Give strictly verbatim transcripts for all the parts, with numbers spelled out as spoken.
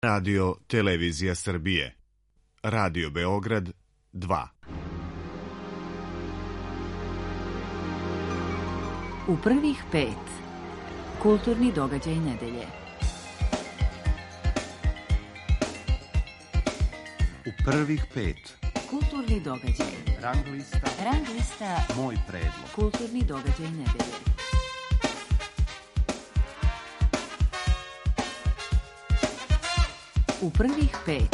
Radio Televizija Srbije. Radio Beograd dva. U prvih pet. Kulturni događaj nedelje. U prvih pet. Kulturni događaj. Rang lista. Rang lista. Moj predlog. Kulturni događaj nedelje. U prvih pet.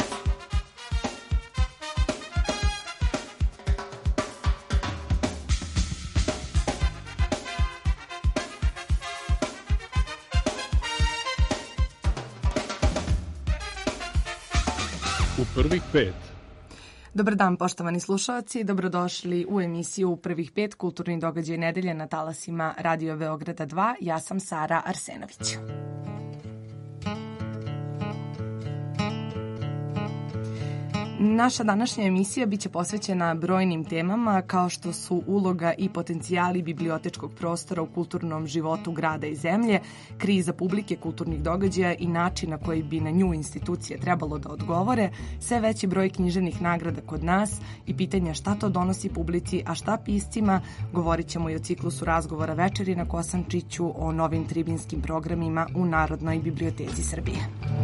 U prvih pet. Dobar dan, poštovani slušalci, dobrodošli u emisiju U prvih pet kulturni događaj nedelje na talasima Radio Beograda dva. Ja sam Sara Arsenović. Naša današnja emisija biće posvećena brojnim temama kao što su uloga i potencijali bibliotečkog prostora u kulturnom životu grada i zemlje, kriza publike kulturnih događaja i način na koji bi na nju institucije trebalo da odgovore, sve veći broj književnih nagrada kod nas i pitanja šta to donosi publici, a šta piscima. Govorit ćemo i o ciklusu razgovora Večeri na Kosančiću, o novim tribinskim programima u Narodnoj biblioteci Srbije.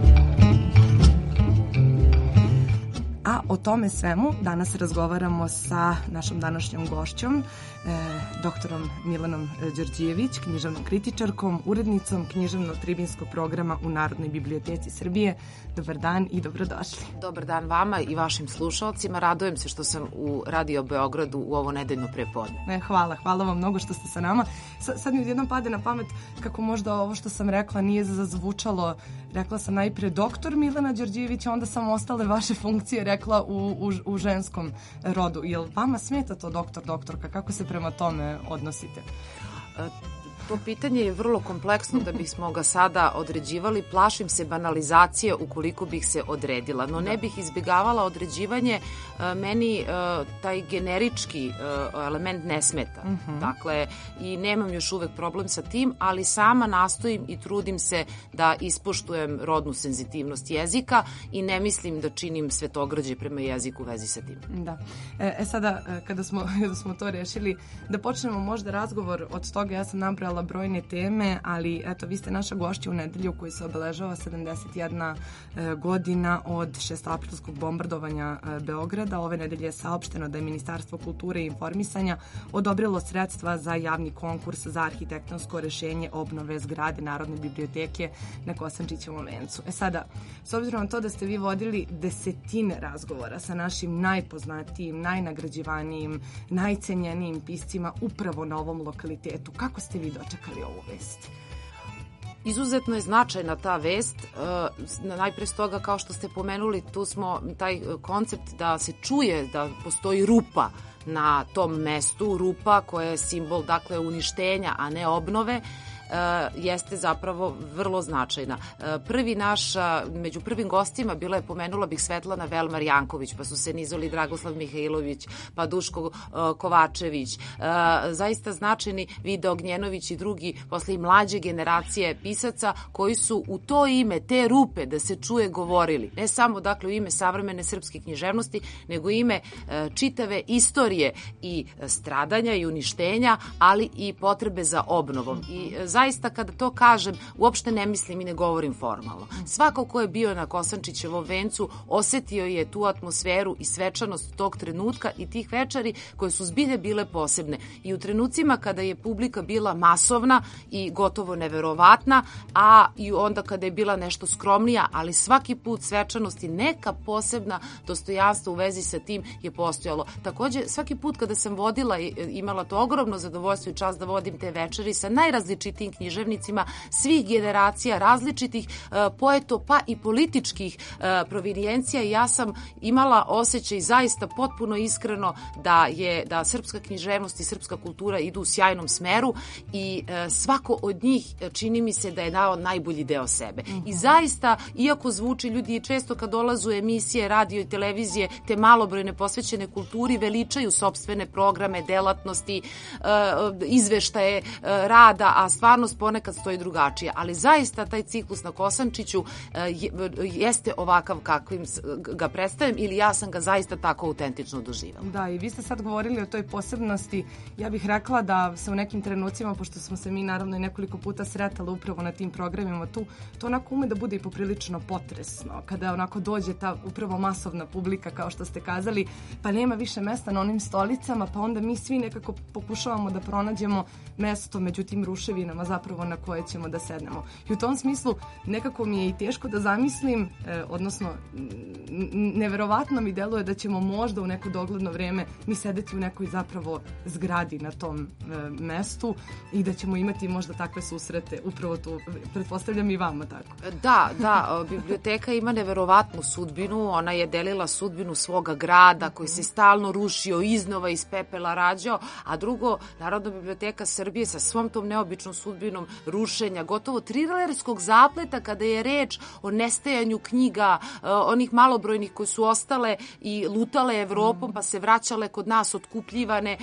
A o tome svemu danas razgovaramo sa našom današnjom gošćom, eh, doktorom Milanom Đorđević, književnom kritičarkom, urednicom književno-tribinskog programa u Narodnoj biblioteci Srbije. Dobar dan i dobrodošli. Dobar dan vama i vašim slušalcima. Radujem se što sam u Radio Beogradu u ovo nedeljno prepodne. Ne, hvala, hvala vam mnogo što ste sa nama. Sa, sad mi odjednom pade na pamet kako možda ovo što sam rekla nije zazvučalo. Rekla sam najpre doktor Milana Đorđević, a onda sam ostale vaše funkcije rekla u, u, u ženskom rodu. Jel vama smeta to doktor, doktorka? Kako se prema tome odnosite? E, To pitanje je vrlo kompleksno da bismo ga sada određivali. Plašim se banalizacije ukoliko bih se odredila, no ne bih izbjegavala određivanje. Meni taj generički element ne smeta. Uh-huh. Dakle, i nemam još uvek problem sa tim, ali sama nastojim i trudim se da ispoštujem rodnu senzitivnost jezika i ne mislim da činim svetograđe prema jeziku u vezi sa tim. Da. E sada, kada smo, kada smo to rešili, da počnemo možda razgovor od toga, ja sam nabrala brojne teme, ali eto, vi ste naša gošća u nedelju koji se obeležava sedamdeset jedna e, godina od šestoaprilskog bombardovanja e, Beograda. Ove nedelje je saopšteno da je Ministarstvo kulture i informisanja odobrilo sredstva za javni konkurs za arhitektonsko rešenje obnove zgrade Narodne biblioteke na Kosančićevom vencu. E sada, s obzirom na to da ste vi vodili desetine razgovora sa našim najpoznatijim, najnagrađivanijim, najcenjenijim piscima upravo na ovom lokalitetu, kako ste vi dočekali ovu vest? Izuzetno je značajna ta vest, najpre stoga kao što ste pomenuli, tu smo taj koncept da se čuje da postoji rupa na tom mestu, rupa koja je simbol dakle uništenja, a ne obnove, jeste zapravo vrlo značajna. Prvi naš, među prvim gostima bila je, pomenula bih, Svetlana Velmar Janković, pa su se nizoli Dragoslav Mihajlović, pa Duško Kovačević, zaista značajni Vida Ognjenović i drugi, posle i mlađe generacije pisaca koji su u to ime, te rupe da se čuje, govorili. Ne samo dakle u ime savremene srpske književnosti, nego ime čitave istorije i stradanja i uništenja, ali i potrebe za obnovom. I zaista kada to kažem, uopšte ne mislim i ne govorim formalno. Svako ko je bio na Kosančićevom vencu osetio je tu atmosferu i svečanost tog trenutka i tih večeri koje su zbilje bile posebne. I u trenucima kada je publika bila masovna i gotovo neverovatna, a i onda kada je bila nešto skromnija, ali svaki put svečanost i neka posebna dostojanstva u vezi sa tim je postojalo. Takođe, svaki put kada sam vodila, imala to ogromno zadovoljstvo i čast da vodim te večeri sa najrazličitijim književnicima svih generacija, različitih uh, poeto, pa i političkih uh, provinijencija. Ja sam imala osjećaj zaista potpuno iskreno da je da srpska književnost i srpska kultura idu u sjajnom smeru i uh, svako od njih čini mi se da je dao najbolji deo sebe. Mm-hmm. I zaista, iako zvuči, ljudi često kad dolazu emisije, radio i televizije, te malobrojne posvećene kulturi, veličaju sopstvene programe, delatnosti, uh, izveštaje uh, rada, a stvarno stvarnost ponekad stoji drugačije, ali zaista taj ciklus na Kosančiću je, jeste ovakav kakvim ga predstavim ili ja sam ga zaista tako autentično doživjela. Da, i vi ste sad govorili o toj posebnosti. Ja bih rekla da se u nekim trenucima, pošto smo se mi naravno i nekoliko puta sretali upravo na tim programima tu, to onako ume da bude i poprilično potresno. Kada onako dođe ta upravo masovna publika, kao što ste kazali, pa nema više mesta na onim stolicama, pa onda mi svi nekako pokušavamo da pronađemo mesto među tim ruševinama zapravo na koje ćemo da sednemo. I u tom smislu nekako mi je i teško da zamislim, eh, odnosno neverovatno mi deluje da ćemo možda u neko dogledno vreme mi sedeti u nekoj zapravo zgradi na tom e, mestu i da ćemo imati možda takve susrete upravo tu, pretpostavljam i vama tako. Da, da, biblioteka ima neverovatnu sudbinu, ona je delila sudbinu svoga grada koji se stalno rušio, iznova iz pepela rađao, a drugo, Narodna biblioteka Srbije sa svom tom neobičnom sudbinom rušenja, gotovo trilerskog zapleta kada je reč o nestajanju knjiga, onih malobrojnih koji su ostale i lutale Evropom pa se vraćale kod nas otkupljivane,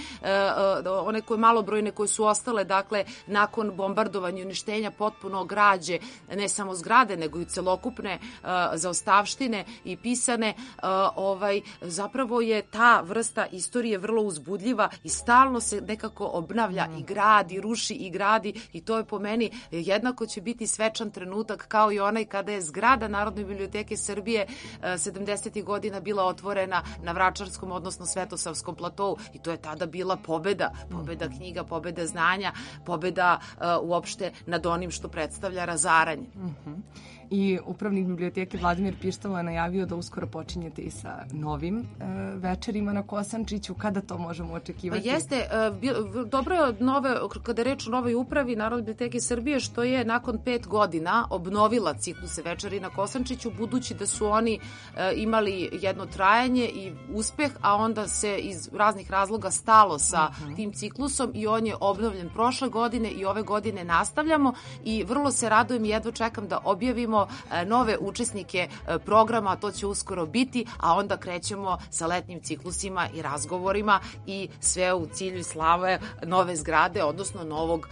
one koje malobrojne koje su ostale, dakle, nakon bombardovanja i uništenja potpuno građe, ne samo zgrade, nego i celokupne zaostavštine i pisane, ovaj, zapravo je ta vrsta istorije vrlo uzbudljiva i stalno se nekako obnavlja i gradi, ruši i gradi i to je po meni jednako će biti svečan trenutak kao i onaj kada je zgrada Narodne biblioteke Srbije sedamdesetih godina bila otvorena na Vračarskom, odnosno Svetosavskom platou i to je tada bila pobeda, pobeda knjiga, pobeda znanja, pobeda uh, uopšte nad onim što predstavlja razaranje. Uh-huh. I upravnik biblioteke Vladimir Pištalo je najavio da uskoro počinjete i sa novim e, večerima na Kosančiću. Kada to možemo očekivati? Pa jeste, e, dobro je nove, kada je reč o novoj upravi Narodne biblioteke Srbije, što je nakon pet godina obnovila cikluse večeri na Kosančiću, budući da su oni e, imali jedno trajanje i uspeh, a onda se iz raznih razloga stalo sa uh-huh. tim ciklusom i on je obnovljen prošle godine i ove godine nastavljamo i vrlo se radujem i jedva čekam da objavimo nove učesnike programa, to će uskoro biti, a onda krećemo sa letnjim ciklusima i razgovorima i sve u cilju slave nove zgrade, odnosno novog,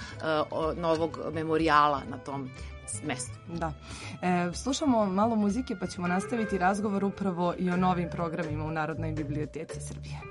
novog memorijala na tom mestu. Da. E, slušamo malo muzike pa ćemo nastaviti razgovor upravo i o novim programima u Narodnoj biblioteci Srbije.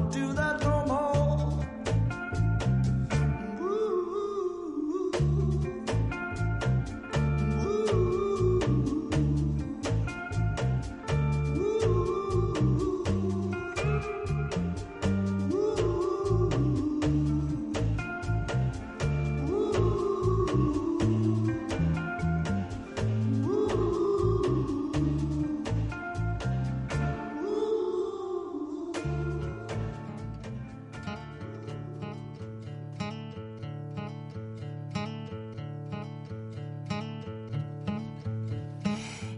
Ooh.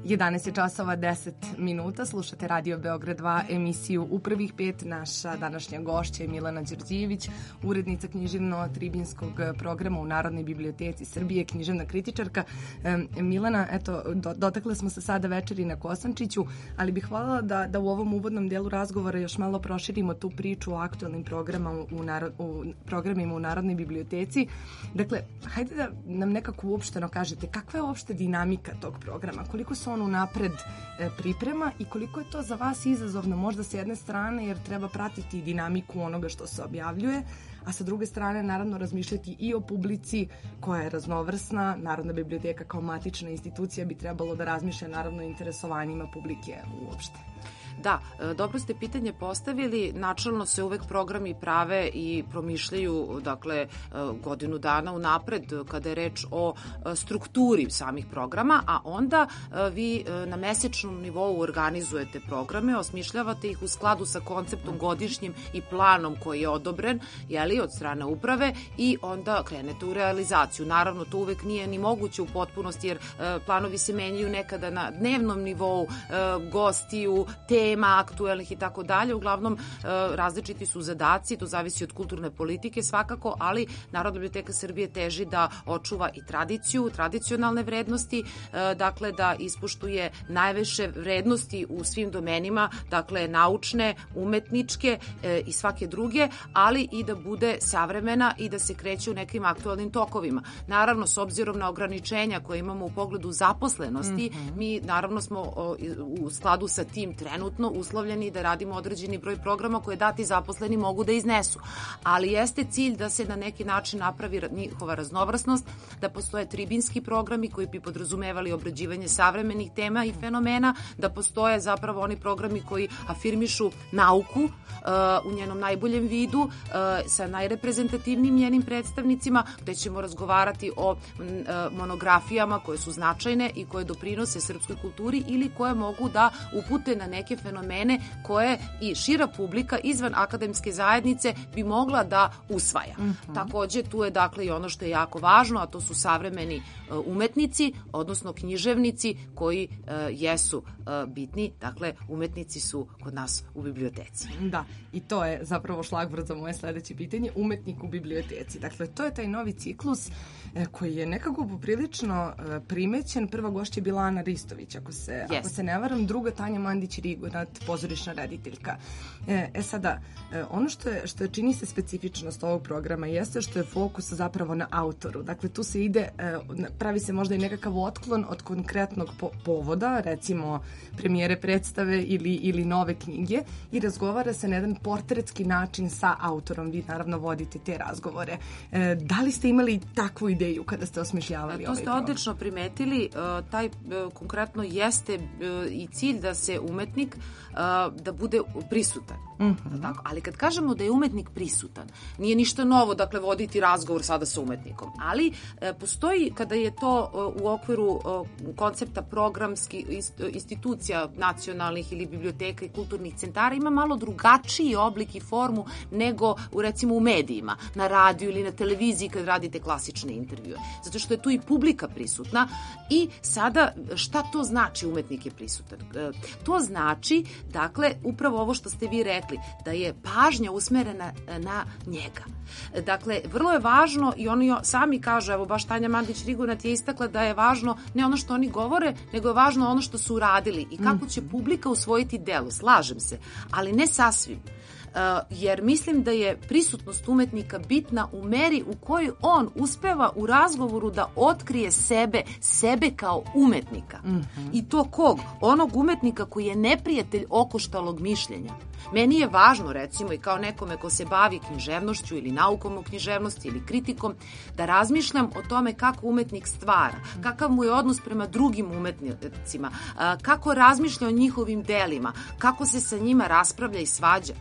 jedanaest je časova deset minuta, slušate Radio Beograd dva, emisiju U prvih pet. Naša današnja gošća je Milena Đorđijević, urednica književno-tribinskog programa u Narodnoj biblioteci Srbije, književna kritičarka. E, Milena, eto, do, dotakle smo se sada večeri na Kosančiću, ali bih voljela da, da u ovom uvodnom dijelu razgovora još malo proširimo tu priču o aktualnim programama u, narod, u programima u Narodnoj biblioteci. Dakle, hajde da nam nekako uopšteno kažete kakva je uopšte dinamika tog programa, koliko se on unapred e, priprema i koliko je to za vas izazovno možda s jedne strane jer treba pratiti dinamiku onoga što se objavljuje, a sa druge strane naravno razmišljati i o publici koja je raznovrsna. Narodna biblioteka kao matična institucija bi trebalo da razmišlja naravno o interesovanjima publike uopšte. Da, dobro ste pitanje postavili. Načelno se uvek programi prave i promišljaju, dakle, godinu dana unapred kada je reč o strukturi samih programa, a onda vi na mesečnom nivou organizujete programe, osmišljavate ih u skladu sa konceptom godišnjim i planom koji je odobren, jeli, od strane uprave i onda krenete u realizaciju. Naravno, to uvek nije ni moguće u potpunosti jer planovi se menjaju nekada na dnevnom nivou, gostiju, te tema aktuelnih i tako dalje. Uglavnom, različiti su zadaci, to zavisi od kulturne politike svakako, ali Narodna biblioteka Srbije teži da očuva i tradiciju, tradicionalne vrednosti, dakle da ispoštuje najviše vrednosti u svim domenima, dakle naučne, umetničke i svake druge, ali i da bude savremena i da se kreće u nekim aktualnim tokovima. Naravno, s obzirom na ograničenja koje imamo u pogledu zaposlenosti, mm-hmm. mi naravno smo u skladu sa tim trenutno uslovljeni da radimo određeni broj programa koje dati zaposleni mogu da iznesu. Ali jeste cilj da se na neki način napravi njihova raznovrsnost, da postoje tribinski programi koji bi podrazumevali obrađivanje savremenih tema i fenomena, da postoje zapravo oni programi koji afirmišu nauku uh, u njenom najboljem vidu, uh, sa najreprezentativnijim njenim predstavnicima, gde ćemo razgovarati o uh, monografijama koje su značajne i koje doprinose srpskoj kulturi ili koje mogu da upute na neke fenomene koje i šira publika izvan akademske zajednice bi mogla da usvaja. Mm-hmm. Takođe, tu je dakle i ono što je jako važno, a to su savremeni uh, umetnici, odnosno književnici koji uh, jesu uh, bitni. Dakle, umetnici su kod nas u biblioteci. Da, i to je zapravo šlagvord za moje sledeće pitanje, umetnik u biblioteci. Dakle, to je taj novi ciklus eh, koji je nekako poprilično eh, primećen. Prva gošća je bila Ana Ristović, ako se, yes. ako se ne varam, druga Tanja Mandić-Rigonat, pozorišna rediteljka. E, e sada, e, ono što je, što je čini se specifičnost ovog programa jeste što je fokus zapravo na autoru. Dakle, tu se ide, e, pravi se možda i nekakav otklon od konkretnog po- povoda, recimo premijere predstave ili, ili nove knjige i razgovara se na jedan portretski način sa autorom. Vi naravno vodite te razgovore. E, da li ste imali takvu ideju kada ste osmišljavali to ovaj program? To ste odlično primetili. E, taj e, konkretno jeste e, i cilj da se umetnik da bude prisutan. Mm-hmm. Tako? Ali kad kažemo da je umetnik prisutan, nije ništa novo, dakle, voditi razgovor sada sa umetnikom. Ali e, postoji, kada je to e, u okviru e, koncepta programskih institucija nacionalnih ili biblioteka i kulturnih centara, ima malo drugačiji oblik i formu nego u, recimo, u medijima, na radiju ili na televiziji kad radite klasične intervjue. Zato što je tu i publika prisutna i sada šta to znači umetnik je prisutan? E, to znači dakle, upravo ovo što ste vi rekli, da je pažnja usmerena na njega. Dakle, vrlo je važno i oni sami kažu, evo baš Tanja Mandić-Rigonat je istakla da je važno ne ono što oni govore, nego je važno ono što su uradili i kako će publika usvojiti delo. Slažem se, ali ne sasvim. Uh, jer mislim da je prisutnost umetnika bitna u meri u kojoj on uspeva u razgovoru da otkrije sebe, sebe kao umetnika. Mm-hmm. I to kog? Onog umetnika koji je neprijatelj okoštalog mišljenja. Meni je važno, recimo, i kao nekome ko se bavi književnošću ili naukom o književnosti ili kritikom, da razmišljam o tome kako umetnik stvara, kakav mu je odnos prema drugim umetnicima, kako razmišlja o njihovim delima, kako se sa njima raspravlja i svađa, kako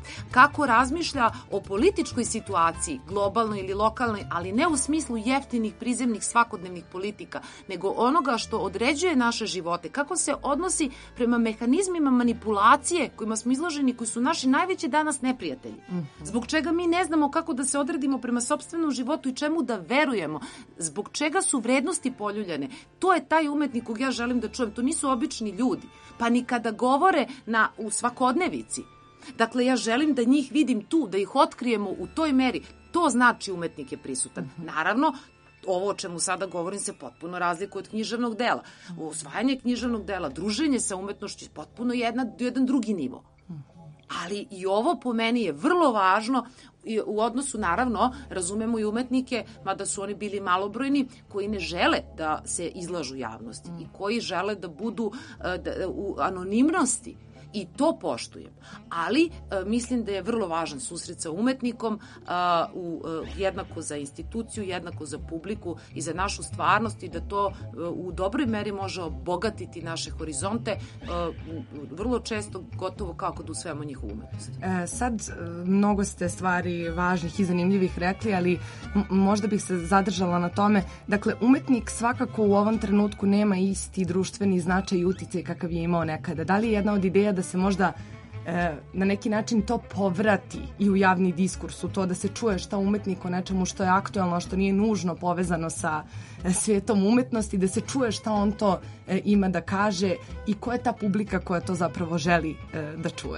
kako razmišlja o političkoj situaciji, globalnoj ili lokalnoj, ali ne u smislu jeftinih, prizemnih, svakodnevnih politika, nego onoga što određuje naše živote, kako se odnosi prema mehanizmima manipulacije kojima smo izloženi, koji su naši najveći danas neprijatelji. Zbog čega mi ne znamo kako da se odredimo prema sopstvenom životu i čemu da verujemo, zbog čega su vrednosti poljuljane. To je taj umetnik kog ja želim da čujem. To nisu obični ljudi, pa ni kada govore na, u svakodnevici. Dakle, ja želim da njih vidim tu, da ih otkrijemo u toj meri. To znači umetnik je prisutan. Naravno, ovo o čemu sada govorim se potpuno razlikuje od književnog dela. Usvajanje književnog dela, druženje sa umetnošću je potpuno jedna, jedan drugi nivo. Ali i ovo po meni je vrlo važno u odnosu, naravno, razumemo i umetnike, mada su oni bili malobrojni, koji ne žele da se izlažu javnosti i koji žele da budu da, u anonimnosti. I to poštujem. Ali e, mislim da je vrlo važan susret sa umetnikom, a, u, e, jednako za instituciju, jednako za publiku i za našu stvarnost i da to e, u dobroj meri može obogatiti naše horizonte, e, vrlo često gotovo kao kod usvajamo njihovu umetnost. E, sad, mnogo ste stvari važnih i zanimljivih rekli, ali m- možda bih se zadržala na tome. Dakle, umetnik svakako u ovom trenutku nema isti društveni značaj i uticaj kakav je imao nekada. Da li je jedna od ideja da se možda e, na neki način to povrati i u javni diskurs, u to da se čuje šta umetnik o nečemu što je aktuelno, što nije nužno povezano sa e, svijetom umetnosti, da se čuje šta on to e, ima da kaže i ko je ta publika koja to zapravo želi e, da čuje?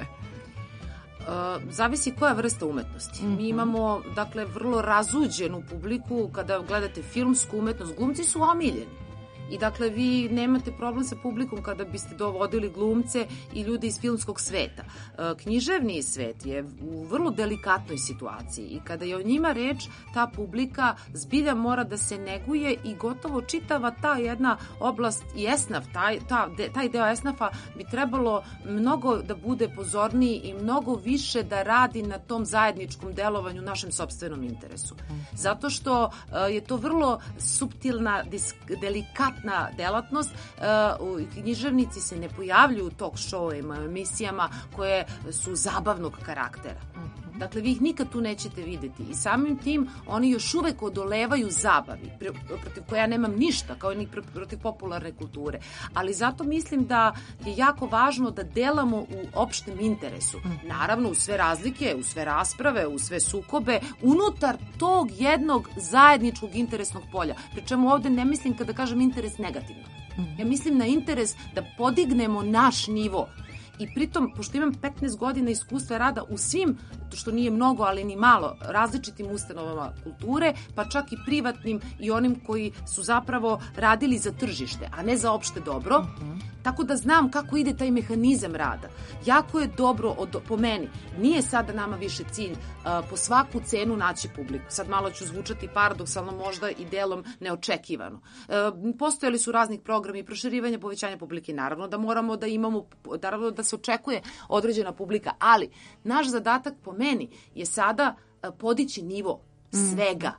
Uh, zavisi koja vrsta umetnosti. Mm-hmm. Mi imamo, dakle, vrlo razuđenu publiku. Kada gledate filmsku umetnost, glumci su omiljeni. I dakle, vi nemate problem sa publikom kada biste dovodili glumce i ljude iz filmskog sveta. Književni svet je u vrlo delikatnoj situaciji i kada je o njima reč, ta publika zbilja mora da se neguje i gotovo čitava ta jedna oblast i esnaf, taj, ta, de, taj deo esnafa bi trebalo mnogo da bude pozorniji i mnogo više da radi na tom zajedničkom delovanju, našem sopstvenom interesu. Zato što je to vrlo suptilna, disk, delikatna na delatnost, uh, književnici se ne pojavljuju u talk showima, emisijama koje su zabavnog karaktera. Dakle, vi ih nikad tu nećete videti i samim tim oni još uvek odolevaju zabavi, protiv koja ja nemam ništa, kao ni protiv popularne kulture. Ali zato mislim da je jako važno da delamo u opštem interesu. Naravno, u sve razlike, u sve rasprave, u sve sukobe, unutar tog jednog zajedničkog interesnog polja. Pričemu ovde ne mislim kada kažem interes negativno. Ja mislim na interes da podignemo naš nivo. I pritom, pošto imam petnaest godina iskustva rada u svim, što nije mnogo, ali ni malo, različitim ustanovama kulture, pa čak i privatnim i onim koji su zapravo radili za tržište, a ne za opšte dobro, uh-huh. Tako da znam kako ide taj mehanizam rada. Jako je dobro, od, po meni, nije sada nama više cilj uh, po svaku cenu naći publiku. Sad malo ću zvučati paradoksalno, možda i delom neočekivano. Uh, postojali su raznih programi proširivanja, povećanja publike. Naravno da moramo da imamo, naravno da se očekuje određena publika, ali naš zadatak po meni je sada uh, podići nivo svega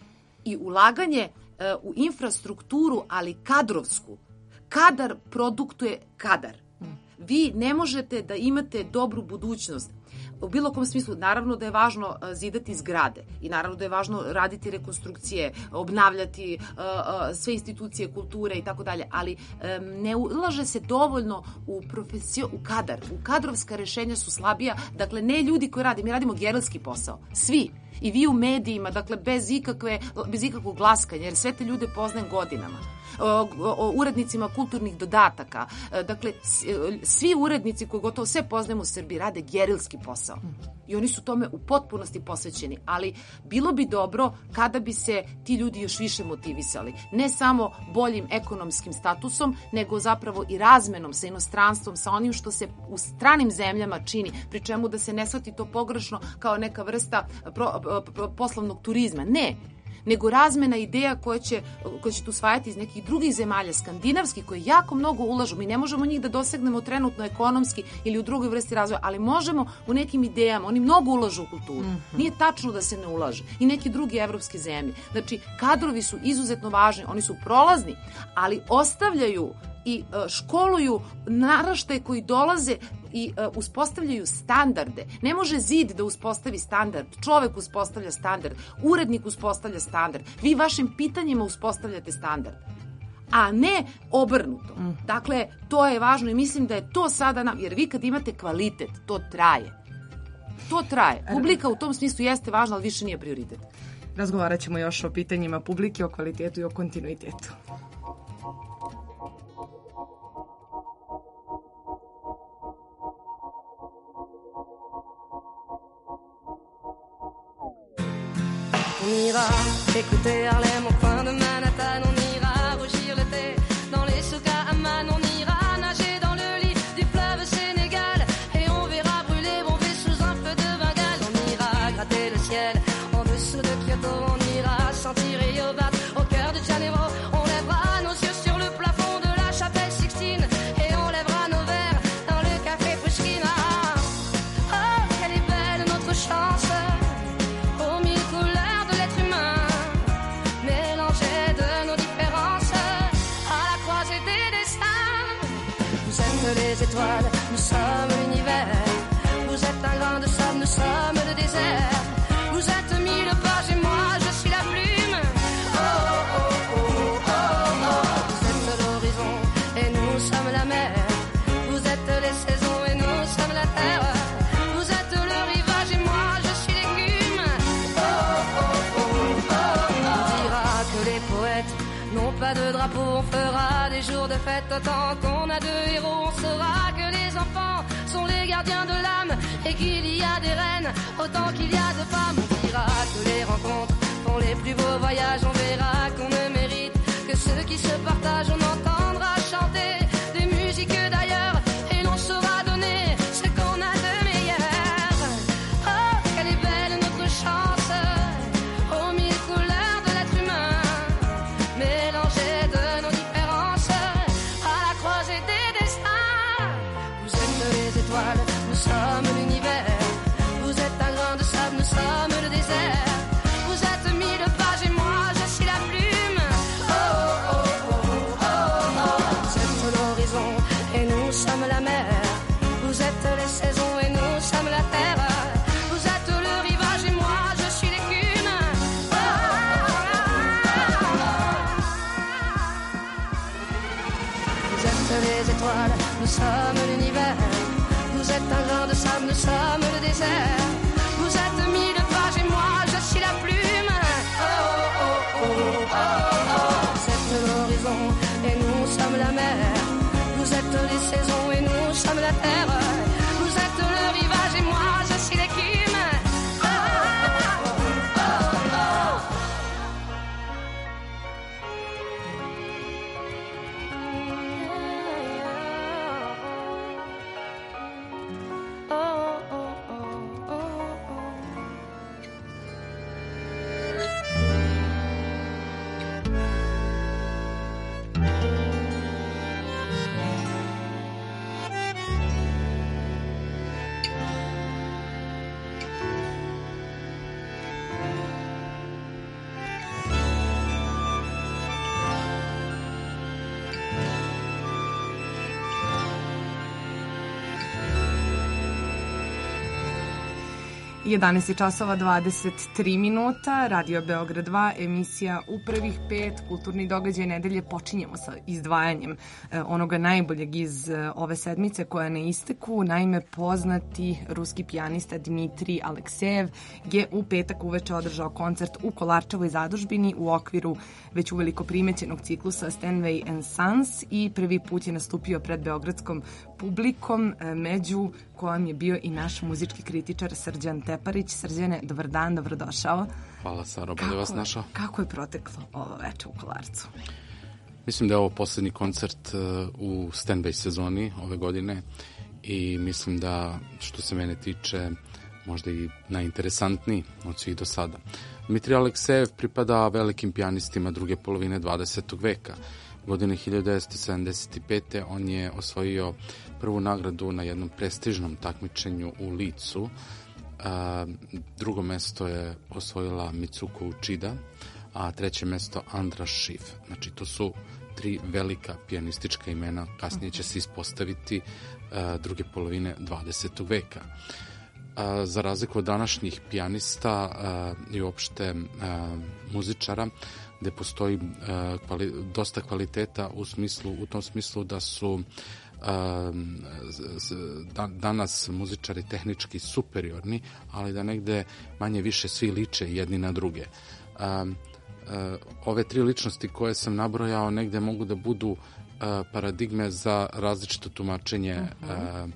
i ulaganje uh, u infrastrukturu, ali kadrovsku. Kadar produktuje kadar. Vi ne možete da imate dobru budućnost u bilo kom smislu. Naravno da je važno zidati zgrade i naravno da je važno raditi rekonstrukcije, obnavljati uh, uh, sve institucije kulture i tako dalje, ali um, ne ulaže se dovoljno u profesiju, u kadar. U kadrovska rešenja su slabija, dakle ne ljudi koji rade, mi radimo gerilski posao, svi. I vi u medijima, dakle bez ikakve, bez ikakvog glaskanja, jer sve te ljude poznajem godinama. O, o urednicima kulturnih dodataka. Dakle, svi urednici koji gotovo sve poznajemo u Srbiji rade gerilski posao. I oni su tome u potpunosti posvećeni. Ali bilo bi dobro kada bi se ti ljudi još više motivisali. Ne samo boljim ekonomskim statusom, nego zapravo i razmenom sa inostranstvom, sa onim što se u stranim zemljama čini, pri čemu da se ne shvati to pogrešno kao neka vrsta pro, pro, poslovnog turizma. Ne, nego razmena ideja koje će, koje ćete usvajati iz nekih drugih zemalja, skandinavskih, koje jako mnogo ulažu. Mi ne možemo njih da dosegnemo trenutno ekonomski ili u drugoj vrsti razvoja, ali možemo u nekim idejama. Oni mnogo ulažu u kulturu. Mm-hmm. Nije tačno da se ne ulaže. I neke druge evropske zemlje. Znači, kadrovi su izuzetno važni, oni su prolazni, ali ostavljaju i uh, školuju naraštaje koji dolaze i uh, uspostavljaju standarde. Ne može zid da uspostavi standard, čovek uspostavlja standard, urednik uspostavlja standard, vi vašim pitanjima uspostavljate standard, a ne obrnuto. Mm. Dakle, to je važno i mislim da je to sada nam, jer vi kad imate kvalitet, to traje. To traje. Publika u tom smislu jeste važna, ali više nije prioritet. Razgovarat ćemo još o pitanjima publike, o kvalitetu i o kontinuitetu. On ira écouter Harlem au coin de Manhattan, on ira rougir le thé dans les souks à Amman, on ira nager dans le lit du fleuve Sénégal et on verra brûler Bombay sous un feu de Bengale. On ira gratter le ciel en dessous de Kyoto, on ira sentir Yobat au cœur de Janeiro, on lèvera nos yeux sur le plafond de la chapelle Sixtine et on lèvera nos verres dans le café Pushkin. Ah, oh, quelle est belle notre chance aux mille couleurs de l'être humain, mélangées de nos différences à la croisée des destins. Vous êtes les étoiles, nous sommes l'univers. Vous êtes un grain de sable, nous sommes le désert. Vous êtes mille pages et moi je suis la plume. Oh oh oh oh oh oh. Vous êtes l'horizon et nous sommes la mer. Vous êtes les saisons et nous sommes la terre. Vous êtes le rivage et moi je suis l'écume. Oh oh oh oh oh. On dira que les poètes n'ont pas de drapeau, on fera des jours de fête autant qu'on a de héros. On saura que les enfants sont les gardiens de l'âme et qu'il y a des reines autant qu'il y a de femmes. On dira que les rencontres font les plus beaux voyages. On verra qu'on ne mérite que ceux qui se partagent. On entendra chanter des musiques d'ailleurs et l'on saura donner ce qu'on a de meilleur. Oh, quelle est belle notre chance aux mille couleurs de l'être humain, mélangées de nos différences à la croisée des destins. Vous êtes les étoiles, nous sommes l'univers. Vous êtes un grain de sable, nous sommes le désert. Vous êtes mille pages et moi je suis la plume. Oh oh oh oh oh oh. Vous êtes l'horizon et nous sommes la mer. Vous êtes les saisons et nous sommes la terre. Vous êtes le rivage et moi je suis l'écume. Oh, oh, oh, oh. Vous êtes les étoiles, nous sommes l'univers. Vous êtes un grain de sable, nous sommes le désert. Vous êtes mille pages et moi je suis la plume. Oh oh oh oh oh oh. Vous êtes l'horizon et nous sommes la mer. Vous êtes les saisons et nous sommes la terre. Vous êtes le rivage et moi je suis l'écume. Oh oh oh oh oh. jedanaest časova dvadeset tri minuta, Radio Beograd dva, emisija U prvih pet, kulturni događaj nedelje. Počinjemo sa izdvajanjem e, onoga najboljeg iz e, ove sedmice koja ne isteku. Naime, poznati ruski pijanista Dmitrij Aleksejev je u petak uveče održao koncert u Kolarčevoj zadužbini u okviru već uveliko primećenog ciklusa Steinway and Sons i prvi put je nastupio pred beogradskom publikom, e, među kojom je bio i naš muzički kritičar Srđan Teparić. Srđane, dobar dan, dobrodošao. Hvala, Saro, bolje vas našao. Kako je proteklo ovo veče u Kolarcu? Mislim da je ovo poslednji koncert u Steinway sezoni ove godine i mislim da, što se mene tiče, možda i najinteresantniji od svih do sada. Dmitrij Aleksejev pripada velikim pijanistima druge polovine dvadesetog veka. Godine hiljadu devetsto sedamdeset pete. on je osvojio prvu nagradu na jednom prestižnom takmičenju u Licu. A, drugo mesto je osvojila Mitsuko Uchida, a treće mesto Andras Schiff. Znači, to su tri velika pijanistička imena, kasnije će se ispostaviti uh, druge polovine dvadesetog veka. Uh, za razliku od današnjih pijanista uh, i uopšte uh, muzičara, gde postoji uh, kvali, dosta kvaliteta u smislu, u tom smislu da su danas muzičari tehnički superiorni, ali da negde manje više svi liče jedni na druge. Ove tri ličnosti koje sam nabrojao negde mogu da budu paradigme za različito tumačenje uh-huh.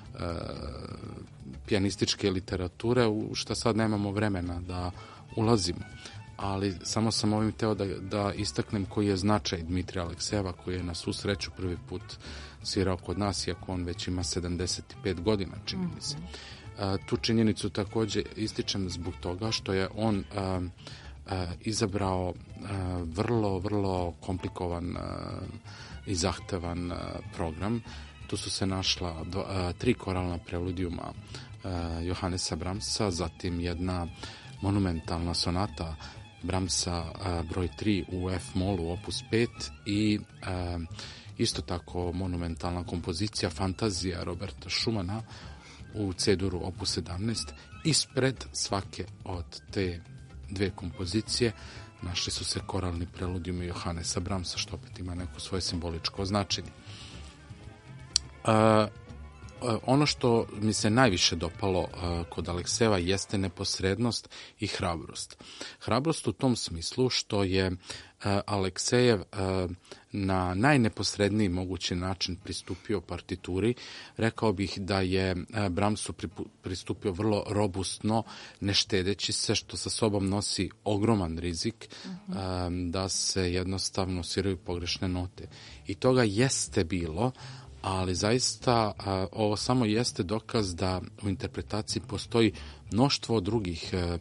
pijanističke literature, u što sad nemamo vremena da ulazimo. Ali samo sam ovim teo da, da istaknem koji je značaj Dmitrija Aleksejeva, koji je na svu sreću prvi put svirao kod nas, iako on već ima sedamdeset pet godina, čini mi se. A, tu činjenicu takođe ističem zbog toga što je on a, a, izabrao a, vrlo, vrlo komplikovan a, i zahtevan a, program. Tu su se našla dva, a, tri koralna preludijuma a, Johannesa Brahmsa, zatim jedna monumentalna sonata Brahmsa a, broj tri u F-molu opus pet i a, isto tako monumentalna kompozicija Fantazija Roberta Schumana u C-duru opus sedamnaest. Ispred svake od te dve kompozicije našli su se koralni preludijumi Johannesa Brahmsa, što opet ima neko svoje simboličko značenje. A, ono što mi se najviše dopalo uh, kod Aleksejeva jeste neposrednost i hrabrost. Hrabrost u tom smislu što je uh, Aleksejev uh, na najneposredniji mogući način pristupio partituri. Rekao bih da je uh, Brahmsu pripu, pristupio vrlo robustno, ne štedeći se, što sa sobom nosi ogroman rizik uh-huh. uh, da se jednostavno sviraju pogrešne note. I toga jeste bilo, ali zaista a, ovo samo jeste dokaz da u interpretaciji postoji mnoštvo drugih a,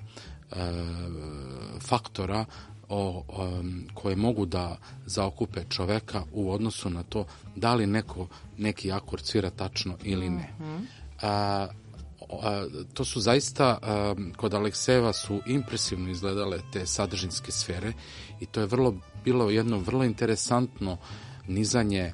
a, faktora o, o, koje mogu da zaokupe čoveka u odnosu na to da li neko neki akord svira tačno ili ne. A, a, to su zaista, a, kod Aleksejeva su impresivno izgledale te sadržinske sfere i to je vrlo bilo jedno vrlo interesantno nizanje,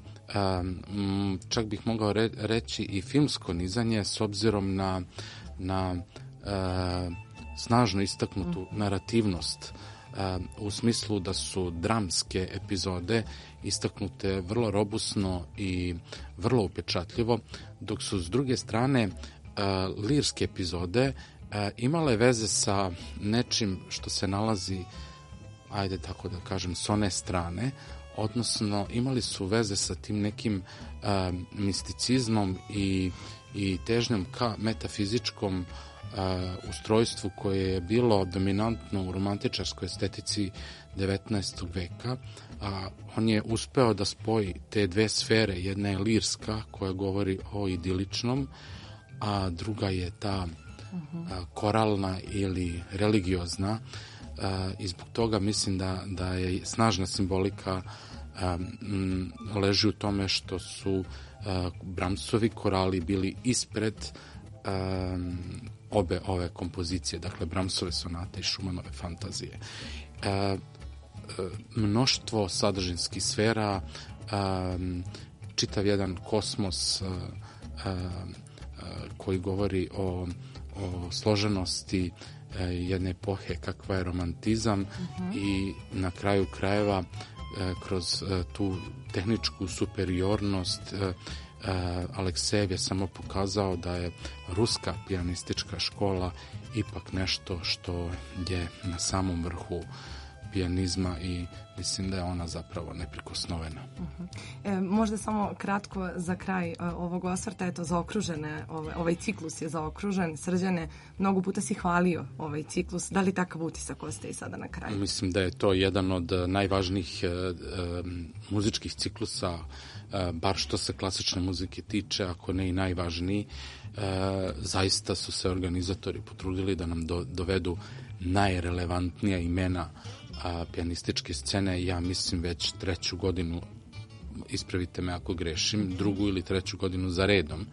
Um, čak bih mogao re, reći i filmsko nizanje s obzirom na, na uh, snažno istaknutu narativnost uh, u smislu da su dramske epizode istaknute vrlo robusno i vrlo upečatljivo, dok su s druge strane uh, lirske epizode uh, imale veze sa nečim što se nalazi, ajde tako da kažem, s one strane, odnosno imali su veze sa tim nekim uh, misticizmom i, i težnjom ka metafizičkom uh, ustrojstvu koje je bilo dominantno u romantičarskoj estetici devetnaestog veka. A on je uspeo da spoji te dve sfere. Jedna je lirska koja govori o idiličnom, a druga je ta uh, koralna ili religiozna. Uh, i zbog toga mislim da, da je snažna simbolika um, leži u tome što su uh, Brahmsovi korali bili ispred um, obe ove kompozicije, dakle Brahmsove sonate i Schumannove fantazije. Uh, uh, mnoštvo sadržinskih sfera, um, čitav jedan kosmos uh, uh, koji govori o, o složenosti jedne epohe kakva je romantizam uh-huh. i na kraju krajeva kroz tu tehničku superiornost Aleksejev je samo pokazao da je ruska pijanistička škola ipak nešto što je na samom vrhu pijanizma i mislim da je ona zapravo neprikosnovena. Uh-huh. E, možda samo kratko za kraj uh, ovog osvrta, eto, zaokružene, ovaj, ovaj ciklus je zaokružen. Srđane, mnogo puta si hvalio ovaj ciklus. Da li takav utisak ostaje sada na kraju? Mislim da je to jedan od najvažnijih uh, uh, muzičkih ciklusa, uh, bar što se klasične muzike tiče, ako ne i najvažniji. Uh, zaista su se organizatori potrudili da nam do, dovedu najrelevantnija imena a, pijanističke scene. Ja mislim već treću godinu, ispravite me ako grešim, drugu ili treću godinu za redom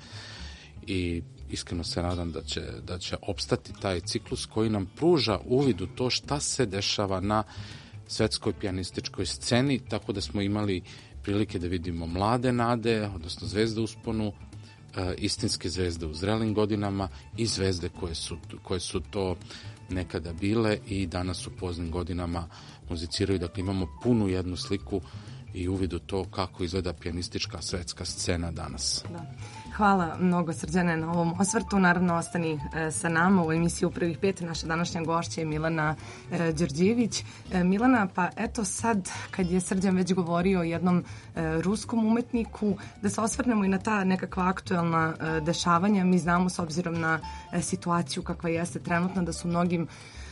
i iskreno se nadam da će, da će opstati taj ciklus koji nam pruža uvid u to šta se dešava na svetskoj pijanističkoj sceni, tako da smo imali prilike da vidimo mlade nade, odnosno zvezde u usponu, istinske zvezde u zrelim godinama i zvezde koje su, koje su to nekada bile i danas u poznim godinama muziciraju. Dakle, imamo punu jednu sliku i uvid u to kako izgleda pijanistička svetska scena danas. Da. Hvala mnogo, Srđane, na ovom osvrtu. Naravno, ostani e, sa nama u emisiji U prvih pet. Naša današnja gošća je Milana e, Đorđević. E, Milana, pa eto sad, kad je Srđan već govorio o jednom e, ruskom umetniku, da se osvrnemo i na ta nekakva aktuelna e, dešavanja. Mi znamo, s obzirom na e, situaciju kakva jeste trenutno, da su mnogim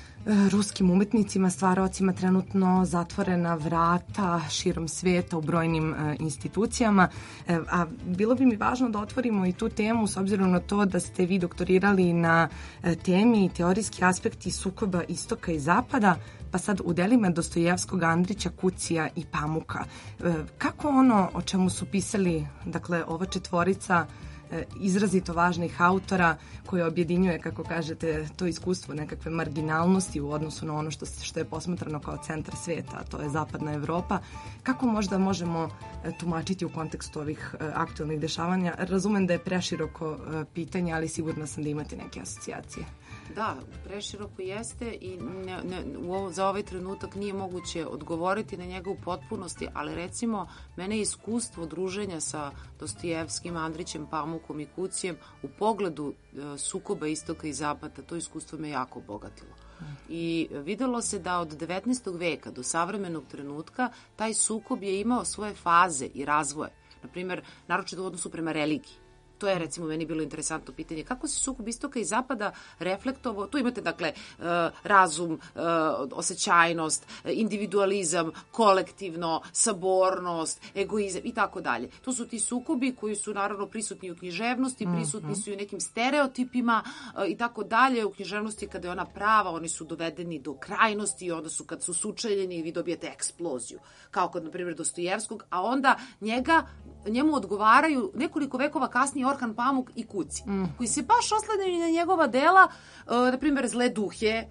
ruskim umetnicima, stvaraocima trenutno zatvorena vrata širom svijeta u brojnim e, institucijama. E, a bilo bi mi važno da otvorimo i tu temu s obzirom na to da ste vi doktorirali na e, temi teorijski aspekti sukoba istoka i zapada, pa sad u delima Dostojevskog, Andrića, Kucija i Pamuka. E, kako ono o čemu su pisali, dakle, ova četvorica izrazito važnih autora koje objedinjuje, kako kažete, to iskustvo nekakve marginalnosti u odnosu na ono što, što je posmatrano kao centar svijeta, a to je zapadna Evropa. Kako možda možemo tumačiti u kontekstu ovih aktualnih dešavanja? Razumem da je preširoko pitanje, ali sigurno sam da imate neke asocijacije. Da, preširoko jeste i ne, ne, u ovo, za ovaj trenutak nije moguće odgovoriti na njega u potpunosti, ali recimo mene je iskustvo druženja sa Dostojevskim, Andrićem, Pamukom i Kucijem u pogledu e, sukoba istoka i zapada, to iskustvo me jako obogatilo. I videlo se da od devetnaestog veka do savremenog trenutka taj sukob je imao svoje faze i razvoje. Naprimjer, naročito u odnosu prema religiji. To je, recimo, meni bilo interesantno pitanje. Kako se sukob istoka i zapada reflektovao? Tu imate, dakle, razum, osjećajnost, individualizam, kolektivno, sabornost, egoizam i tako dalje. To su ti sukobi koji su, naravno, prisutni u književnosti, prisutni su i u nekim stereotipima i tako dalje. U književnosti, kada je ona prava, oni su dovedeni do krajnosti i onda su, kad su sučeljeni, vi dobijete eksploziju. Kao kod, na primjer, Dostojevskog, a onda njega, njemu odgovaraju nekoliko vekova kasnije Orhan Pamuk i Kuci, mm. koji se baš oslanjaju na njegova dela, uh, na primjer Zle duhe,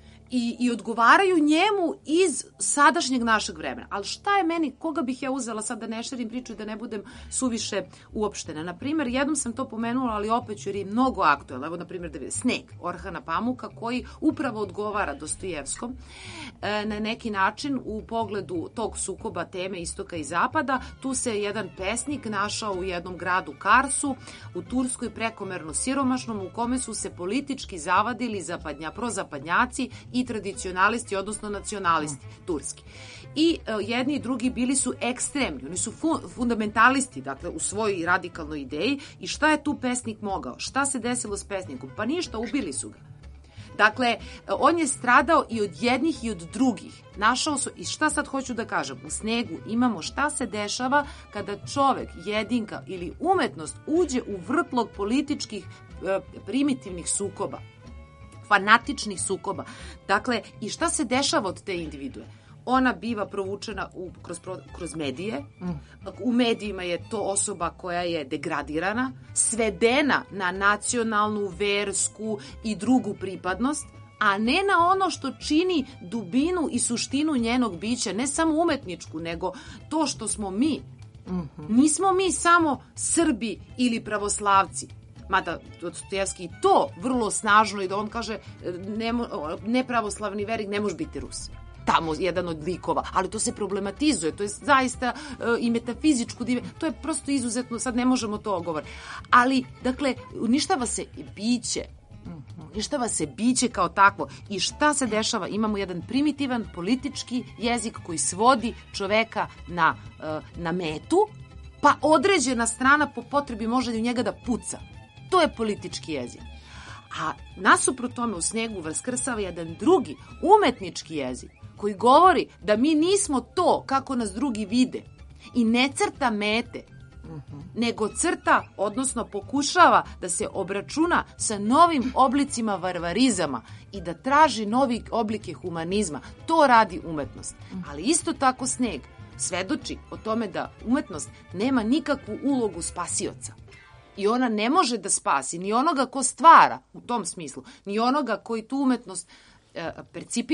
i, i odgovaraju njemu iz sadašnjeg našeg vremena. Ali šta je meni, koga bih ja uzela sad da ne širim priču i da ne budem suviše uopštena? Na primjer, jednom sam to pomenula, ali opet ću jer je mnogo aktuelno. Evo, na primjer, da vidim, Sneg Orhana Pamuka, koji upravo odgovara Dostojevskom e, na neki način u pogledu tog sukoba teme istoka i zapada. Tu se jedan pesnik našao u jednom gradu Karsu, u Turskoj, prekomerno siromašnom, u kome su se politički zavadili zapadnja, prozapadnjaci i tradicionalisti, odnosno nacionalisti turski. I e, jedni i drugi bili su ekstremni, oni su fu, fundamentalisti, dakle, u svojoj radikalnoj ideji. I šta je tu pesnik mogao? Šta se desilo s pesnikom? Pa ništa, ubili su ga. Dakle, on je stradao i od jednih i od drugih. Našao su, i šta sad hoću da kažem, u Snegu imamo šta se dešava kada čovek, jedinka ili umetnost uđe u vrtlog političkih e, primitivnih sukoba, fanatičnih sukoba. Dakle, i šta se dešava od te individue? Ona biva provučena u, kroz, kroz medije. U medijima je to osoba koja je degradirana, svedena na nacionalnu, versku i drugu pripadnost, a ne na ono što čini dubinu i suštinu njenog bića, ne samo umetničku, nego to što smo mi. Nismo mi samo Srbi ili pravoslavci. Mada Dostojevski to vrlo snažno i da on kaže ne, nepravoslavni verik ne može biti Rus. Tamo jedan od likova, ali to se problematizuje, to je zaista e, i metafizičku dive, to je prosto izuzetno, sad ne možemo to ogovoriti. Ali, dakle, uništava se biće, uništava se biće kao takvo. I šta se dešava? Imamo jedan primitivan politički jezik koji svodi čoveka na, e, na metu, pa određena strana po potrebi može u njega da puca. To je politički jezik. A nasuprot tome u Snegu vaskrsava jedan drugi, umetnički jezik, koji govori da mi nismo to kako nas drugi vide i ne crta mete, uh-huh. nego crta, odnosno pokušava da se obračuna sa novim oblicima varvarizama i da traži novi oblike humanizma. To radi umetnost. Uh-huh. Ali isto tako Sneg svedoči o tome da umetnost nema nikakvu ulogu spasioca. I ona ne može da spasi ni onoga ko stvara u tom smislu, ni onoga koji tu umetnost e, percipira.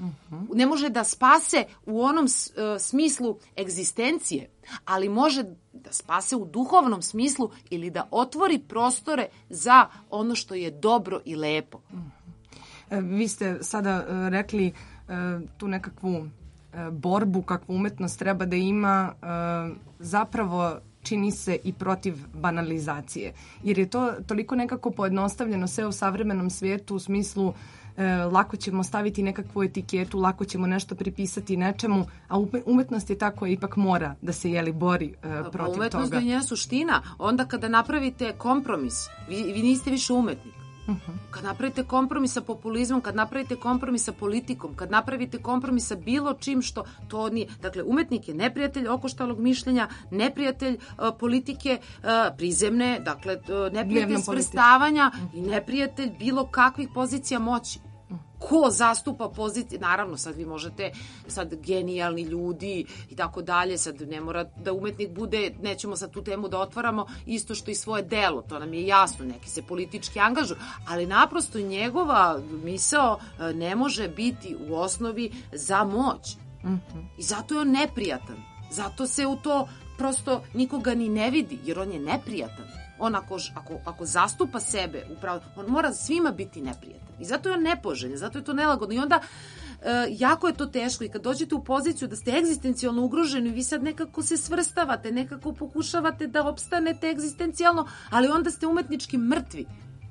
Uh-huh. Ne može da spase u onom uh, smislu egzistencije, ali može da spase u duhovnom smislu ili da otvori prostore za ono što je dobro i lepo. Uh-huh. Vi ste sada uh, rekli uh, tu nekakvu uh, borbu kakvu umetnost treba da ima, uh, zapravo čini se i protiv banalizacije. Jer je to toliko nekako pojednostavljeno sve u savremenom svijetu u smislu e, lako ćemo staviti nekakvu etiketu, lako ćemo nešto pripisati nečemu, a umetnost je tako ipak mora da se jeli bori e, protiv toga. Umetnost je njena suština. Onda kada napravite kompromis, vi, vi niste više umetnik. Uh-huh. Kad napravite kompromis sa populizmom, kad napravite kompromis sa politikom, kad napravite kompromis sa bilo čim što to nije. Dakle, umetnik je neprijatelj okoštalog mišljenja, neprijatelj uh, politike uh, prizemne, dakle, uh, neprijatelj svrstavanja uh-huh. i neprijatelj bilo kakvih pozicija moći. Ko zastupa pozicije, naravno sad vi možete, sad genijalni ljudi i tako dalje, sad ne mora da umetnik bude, nećemo sad tu temu da otvaramo, isto što i svoje delo, to nam je jasno, neki se politički angažuju, ali naprosto njegova misao ne može biti u osnovi za moć. Mm-hmm. I zato je on neprijatan, zato se u to prosto nikoga ni ne vidi, jer on je neprijatan. On ako, ako, ako zastupa sebe, upravo, on mora svima biti neprijatan. I zato je on nepoželjen, zato je to nelagodno. I onda e, jako je to teško. I kad dođete u poziciju da ste egzistencijalno ugroženi, vi sad nekako se svrstavate, nekako pokušavate da opstanete egzistencijalno, ali onda ste umetnički mrtvi.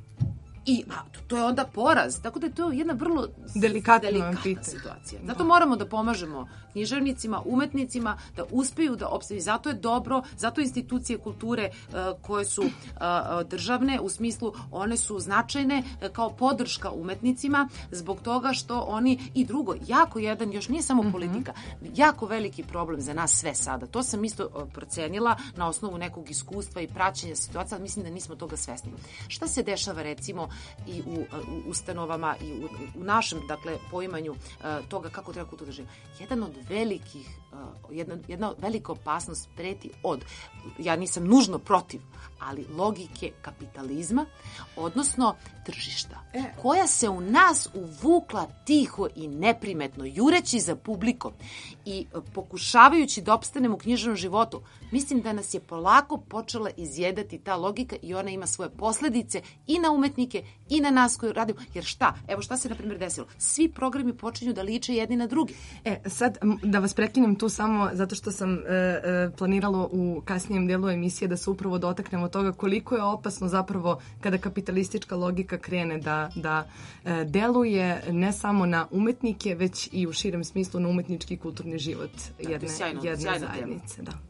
I a, to je onda poraz. Tako da je to jedna vrlo delikatna, delikatna situacija. Zato moramo da pomažemo književnicima, umetnicima da uspeju da opstaju. Zato je dobro, zato institucije kulture uh, koje su uh, državne, u smislu one su značajne uh, kao podrška umetnicima, zbog toga što oni, i drugo, jako jedan, još nije samo politika, mm-hmm. jako veliki problem za nas sve sada. To sam isto uh, procenila na osnovu nekog iskustva i praćenja situacija, ali mislim da nismo toga svesni. Šta se dešava recimo i u, u ustanovama i u, u našem, dakle, poimanju uh, toga kako treba kultura da živi. Jedan od velikih, uh, jedna, jedna velika opasnost preti od, ja nisam nužno protiv, ali logike kapitalizma, odnosno tržišta, e. koja se u nas uvukla tiho i neprimetno, jureći za publikom i uh, pokušavajući da opstanemo u književnom životu. Mislim da nas je polako počela izjedati ta logika i ona ima svoje posledice i na umetnike i na nas koji radimo. Jer šta? Evo šta se na primjer desilo. Svi programi počinju da liče jedni na drugi. E, sad da vas prekinem tu samo zato što sam e, e, planirala u kasnijem delu emisije da se upravo dotaknemo toga koliko je opasno zapravo kada kapitalistička logika krene da, da e, deluje ne samo na umetnike, već i u širem smislu na umetnički i kulturni život jedne, sjajno, jedne zajednice. Da.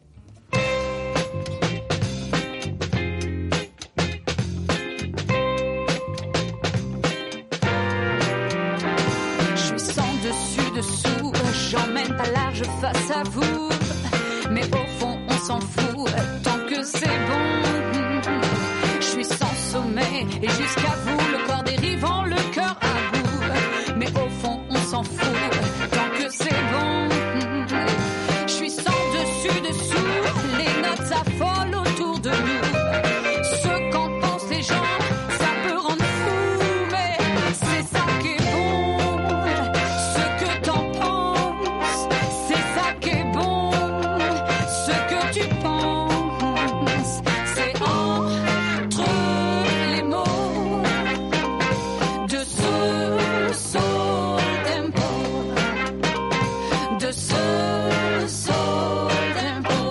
J'emmène pas large face à vous, mais au fond on s'en fout tant que c'est bon. Je suis sans sommeil et jusqu'à vous, le corps dérivant, le cœur à bout, mais au fond on s'en fout tant que c'est bon. Je suis sans dessus dessous, les notes affolent autour de nous. Ce qu'en pensent les gens, ça peut rendre fou, mais c'est ça qui est bon. Ce que t'en penses, c'est ça qui est bon. Ce que tu penses, c'est entre les mots de ce soul tempo, de ce soul tempo.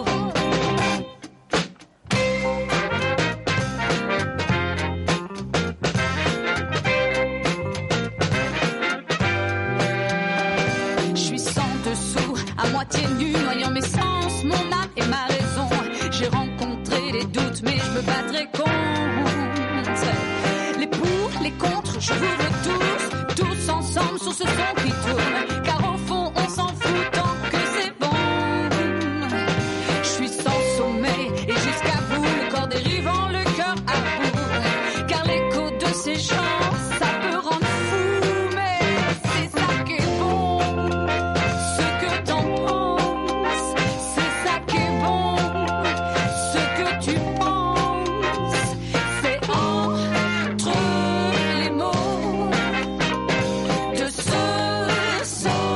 Je suis sans dessous, à moitié nu, noyant mes sens, mon âme et ma raison. J'ai rencontré les doutes, mais je me battrai contre les pour, les contre. Je vous veux tous, tous ensemble sur ce son qui tourne, car au fond on s'en fout tant que c'est bon. Je suis sans sommeil et jusqu'à vous, le corps dérivant, le cœur à bout, car l'écho de ces chants, ça peut rendre fou, mais c'est ça qui est bon. Ce que t'en penses, c'est ça qui est bon. Ce que tu penses, c'est entre les mots de ce soul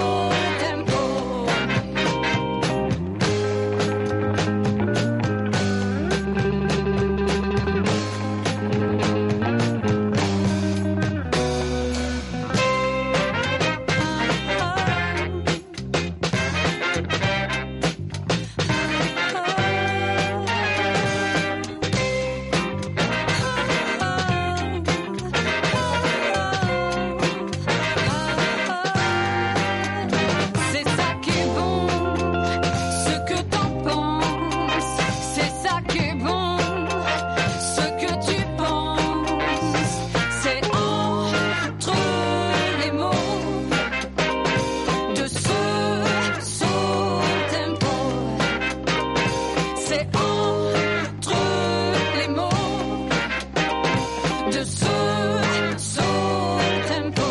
de ce, ce tempo,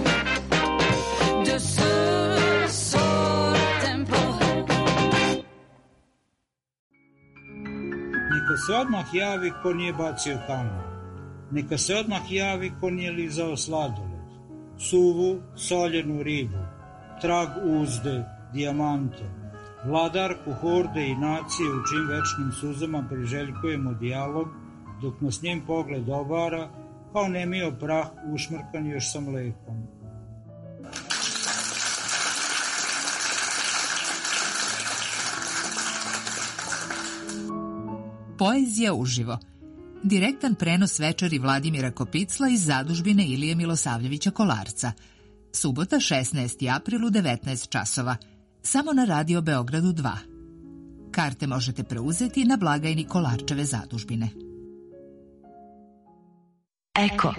de ce, ce tempo. Neka se odmah javi ko nije bacio kamen. Neka se odmah javi ko nije lizao sladoled, suvu, soljenu ribu, trag uzde, dijamante, vladarku horde i nacije u čim večnim suzama priželjkujemo dijalog, dok nas njen pogled obara, kao nemio prah ušmrkan još sa mlekom. Poezija uživo. Direktan prenos večeri Vladimira Kopicla iz zadužbine Ilije Milosavljevića Kolarca. Subota, šesnaesti april u devetnaest časova. Samo na Radio Beogradu dva. Karte možete preuzeti na blagajni Kolarčeve zadužbine. Eko.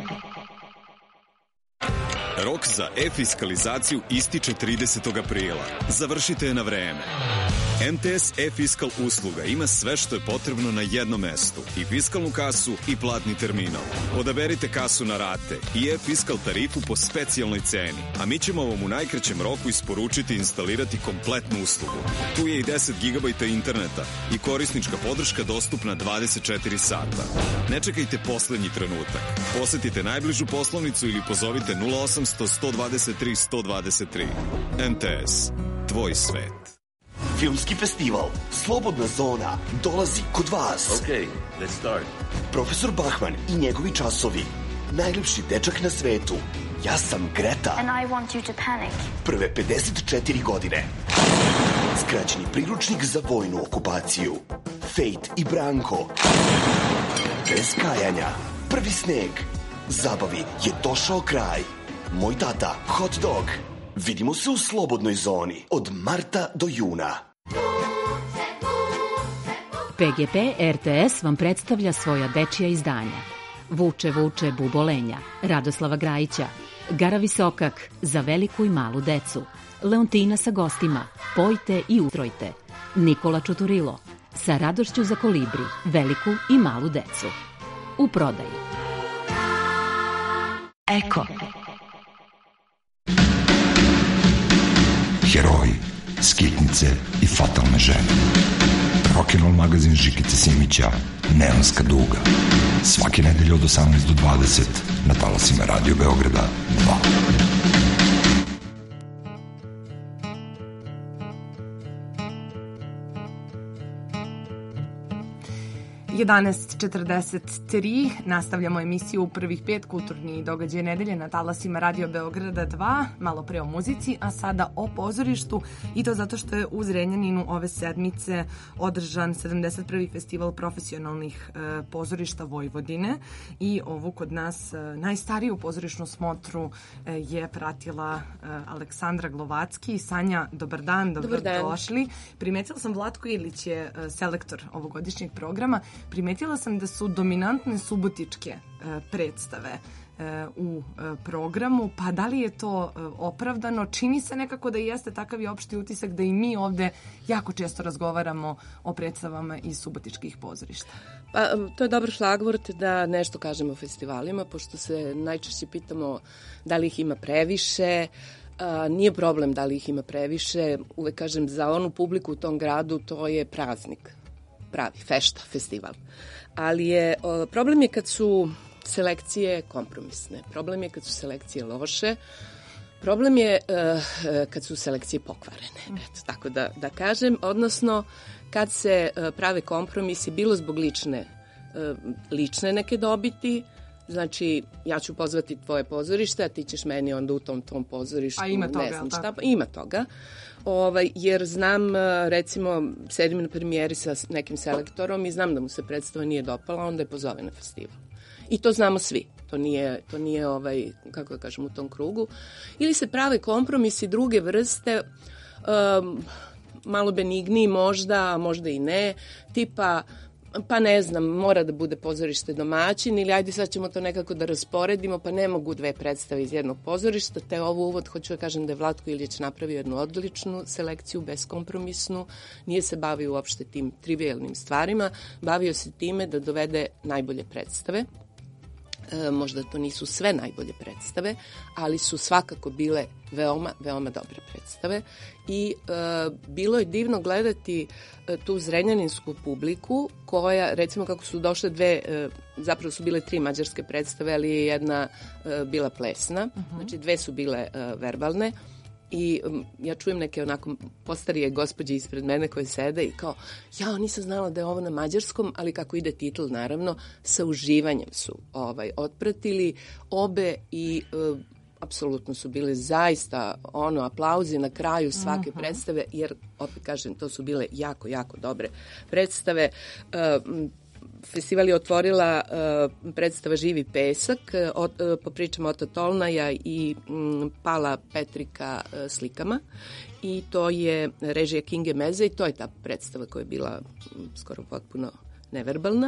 Rok za e-fiskalizaciju ističe tridesetog aprila. Završite je na vreme. M T S e-fiskal usluga ima sve što je potrebno na jednom mestu. I fiskalnu kasu i platni terminal. Odaberite kasu na rate i e-fiskal tarifu po specijalnoj ceni. A mi ćemo vam u najkraćem roku isporučiti i instalirati kompletnu uslugu. Tu je i deset gigabajta interneta i korisnička podrška dostupna dvadeset četiri sata. Ne čekajte poslednji trenutak. Posetite najbližu poslovnicu ili pozovite nula osam sto, sto dvadeset tri, sto dvadeset tri. M T S. Tvoj svet. Filmski festival Slobodna zona dolazi kod vas. Okay, let's start. Profesor Bachman i njegovi časovi. Najlepši dečak na svetu. Ja sam Greta. And I want you to panic. Prve pedeset četiri godine. Skraćeni priručnik za vojnu okupaciju. Fate i Branko. Bez kajanja. Prvi sneg. Zabavi je došao kraj. Moj tata, hot dog. Vidimo se u Slobodnoj zoni od marta do juna. P G P R T S vam predstavlja svoja dečija izdanja. Vuče, vuče, bubolenja, Radoslava Grajića, Gara Visokak, za veliku i malu decu, Leontina sa gostima, Pojte i ustrojte, Nikola Čuturilo, sa radošću za kolibri, veliku i malu decu. U prodaji. Eko. Heroji, skitnice i fatalne žene. Rock'n'roll magazin Žikice Simića, Neonska duga. Svake nedelje od osamnaest do dvadeset na talasima Radio Beograda dva. jedanaest četrdeset tri, nastavljamo emisiju u prvih pet kulturni događaj nedelje na talasima Radio Beograda dva, malo pre o muzici, a sada o pozorištu, i to zato što je u Zrenjaninu ove sedmice održan sedamdeset prvi festival profesionalnih e, pozorišta Vojvodine, i ovu kod nas e, najstariju pozorišnu smotru e, je pratila e, Aleksandra Glovacki. Sanja, dobar dan, dobrodošli. Primetila sam, Vlatko Ilić je e, selektor ovogodišnjeg programa. Primetila sam da su dominantne subotičke e, predstave e, u e, programu, pa da li je to e, opravdano? Čini se nekako da jeste takav i opšti utisak da i mi ovde jako često razgovaramo o predstavama iz subotičkih pozorišta. Pa, to je dobar šlagvort da nešto kažemo o festivalima, pošto se najčešće pitamo da li ih ima previše. A, nije problem da li ih ima previše. Uvek kažem, za onu publiku u tom gradu to je praznik. Pravi, fešta, festival. Ali je, o, problem je kad su selekcije kompromisne. Problem je kad su selekcije loše. Problem je uh, kad su selekcije pokvarene. Eto, tako da, da kažem. Odnosno, kad se uh, prave kompromisi, bilo zbog lične, uh, lične neke dobiti, znači, ja ću pozvati tvoje pozorište, a ti ćeš meni onda u tom, tom pozorištu, a ima toga, ne znam šta, ima toga. Ovaj, jer znam, recimo, sedim na premijeri sa nekim selektorom i znam da mu se predstava nije dopala, onda je pozove na festival. I to znamo svi. To nije, to nije ovaj, kako da kažem, u tom krugu. Ili se prave kompromisi druge vrste, um, malo benigniji možda, a možda i ne, tipa, pa ne znam, mora da bude pozorište domaćin, ili ajde sad ćemo to nekako da rasporedimo, pa ne mogu dve predstave iz jednog pozorišta, te ovo uvod hoću da kažem da je Vlatko Ilić napravio jednu odličnu selekciju, beskompromisnu, nije se bavio uopšte tim trivijalnim stvarima, bavio se time da dovede najbolje predstave. E, možda to nisu sve najbolje predstave, ali su svakako bile veoma, veoma dobre predstave i e, bilo je divno gledati e, tu zrenjaninsku publiku koja, recimo kako su došle dve, e, zapravo su bile tri mađarske predstave, ali je jedna e, bila plesna, uh-huh. znači dve su bile e, verbalne. I um, ja čujem neke onako postarije gospođe ispred mene koje sede i kao, ja nisam znala da je ovo na mađarskom, ali kako ide titl, naravno, sa uživanjem su ovaj, otpratili obe i uh, apsolutno su bile zaista ono, aplauzi na kraju svake uh-huh. predstave, jer, opet kažem, to su bile jako, jako dobre predstave. Uh, Festival je otvorila uh, predstava Živi pesak, uh, uh, po pričama Ota Tolnaja i um, Pala Petrika uh, slikama. I to je režija Kinge Meze i to je ta predstava koja je bila um, skoro potpuno neverbalna.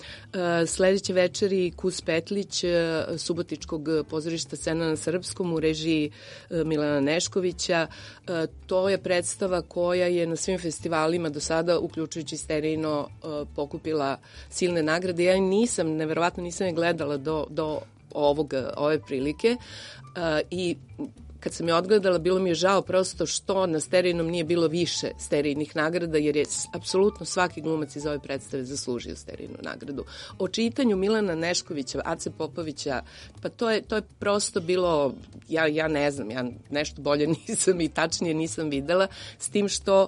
Uh, sledeće večeri Kus Petlić uh, Subotičkog pozorišta Scena na srpskom u režiji uh, Milana Neškovića. Uh, to je predstava koja je na svim festivalima do sada, uključujući Sterijino, uh, pokupila silne nagrade. Ja nisam, neverovatno nisam je gledala do, do ovog, ove prilike uh, i kad sam je odgledala, bilo mi je žao prosto što na Sterijinom nije bilo više Sterijnih nagrada, jer je apsolutno svaki glumac iz ove predstave zaslužio Sterijinu nagradu. O čitanju Milana Neškovića, Ace Popovića, pa to je, to je prosto bilo, ja, ja ne znam, ja nešto bolje nisam i tačnije nisam videla, s tim što,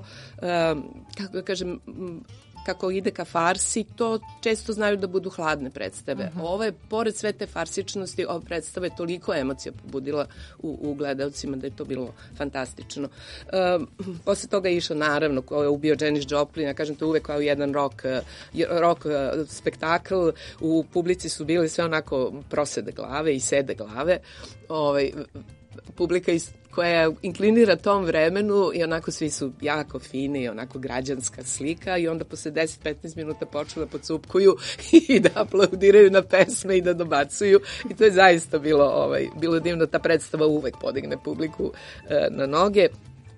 um, kako da kažem, kako ide ka farsi, to često znaju da budu hladne predstave. Uh-huh. Ovo je, pored sve te farsičnosti, ova predstava je toliko emocija pobudila u, u gledalcima da je to bilo fantastično. Um, posle toga je išao, naravno, ko je ubio Janis Joplin, ja kažem, to uvek kao jedan rock, rock spektakl, u publici su bili sve onako prosede glave i sede glave, ovaj, publika iz koja inklinira tom vremenu i onako svi su jako fini i onako građanska slika i onda posle deset do petnaest minuta počnu da pocupkuju i da aplaudiraju na pesme i da dobacuju i to je zaista bilo, ovaj, bilo divno. Ta predstava uvek podigne publiku e, na noge.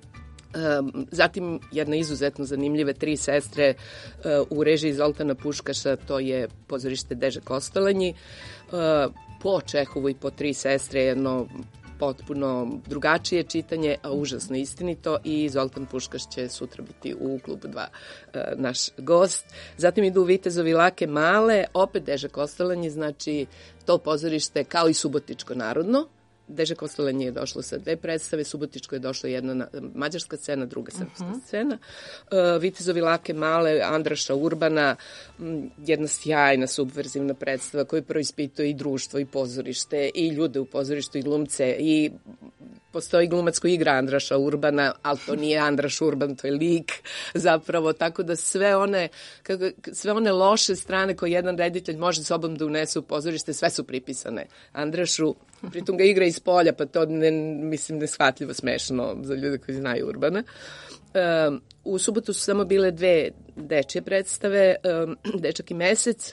Um, zatim jedna izuzetno zanimljive Tri sestre uh, u režiji Zoltana Puškaša, to je pozorište Deže Kostolanji. Uh, po Čehovu i po Tri sestre jedno potpuno drugačije čitanje, a užasno istinito i Zoltan Puškaš će sutra biti u klubu dva uh, naš gost. Zatim idu Vitezovi Lake Male, opet Deže Kostolanji, znači to pozorište kao i Subotičko narodno. Deže Kostolanji je došlo sa dve predstave, Subotičko je došla jedna na, mađarska scena, druga srpska uh-huh. scena. Uh, Vitezovi Lake Male, Andraša Urbana, m, jedna sjajna subverzivna predstava koja proispituje i društvo i pozorište i ljude u pozorištu i glumce i postoji glumac koji igra Andraša Urbana, ali to nije Andraš Urban, to je lik zapravo, tako da sve one, kako, sve one loše strane koje jedan reditelj može sobom da unese u pozorište, sve su pripisane Andrašu, pritom ga igra iz polja, pa to ne, mislim neshvatljivo smešno za ljude koji znaju Urbana. Um, u subotu su samo bile dve dečje predstave, um, Dečak i mesec,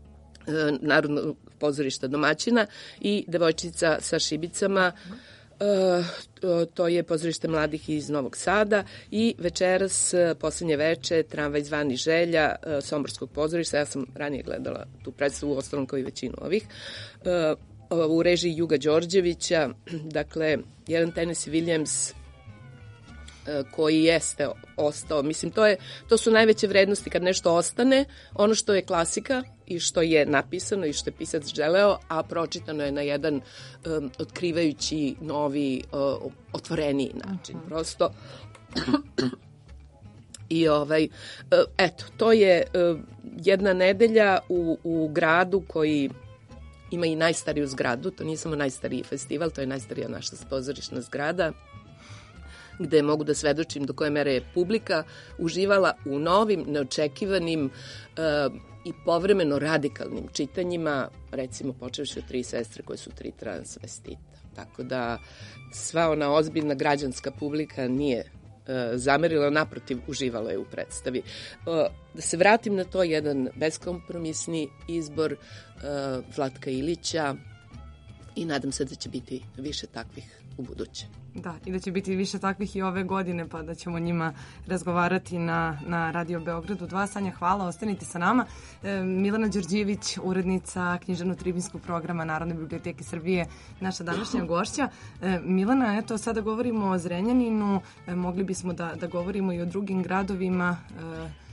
um, Narodno pozorišta domaćina i Devojčica sa šibicama. Uh, to, to je pozorište mladih iz Novog Sada i večeras, poslednje veče, Tramvaj zvani Želja, uh, Somborskog pozorišta. Ja sam ranije gledala tu predstavu, u ostalom kao i većinu ovih. Uh, u režiji Juga Đorđevića, dakle, jedan Tennessee Williams koji jeste ostao. Mislim, to, je, to su najveće vrednosti kad nešto ostane, ono što je klasika i što je napisano i što je pisac želeo, a pročitano je na jedan um, otkrivajući novi, uh, otvoreniji način. Uh-huh. Prosto. I ovaj, uh, eto, to je uh, jedna nedelja u, u gradu koji ima i najstariju zgradu, to nije samo najstariji festival, to je najstarija naša pozorišna zgrada, gde mogu da svedočim do koje mere je publika uživala u novim, neočekivanim uh, i povremeno radikalnim čitanjima, recimo počevši od Tri sestre koje su tri transvestita. Tako da sva ona ozbiljna građanska publika nije uh, zamerila, naprotiv, uživala je u predstavi. Uh, da se vratim na to, jedan beskompromisni izbor uh, Vlatka Ilića i nadam se da će biti više takvih u buduće. Da, i da će biti više takvih i ove godine, pa da ćemo njima razgovarati na, na Radio Beogradu dva. Sanja, hvala, ostanite sa nama. E, Milana Đorđević, urednica književno-tribinskog programa Narodne biblioteke Srbije, naša današnja gošća. E, Milana, eto, sada govorimo o Zrenjaninu, e, mogli bismo da, da govorimo i o drugim gradovima, e,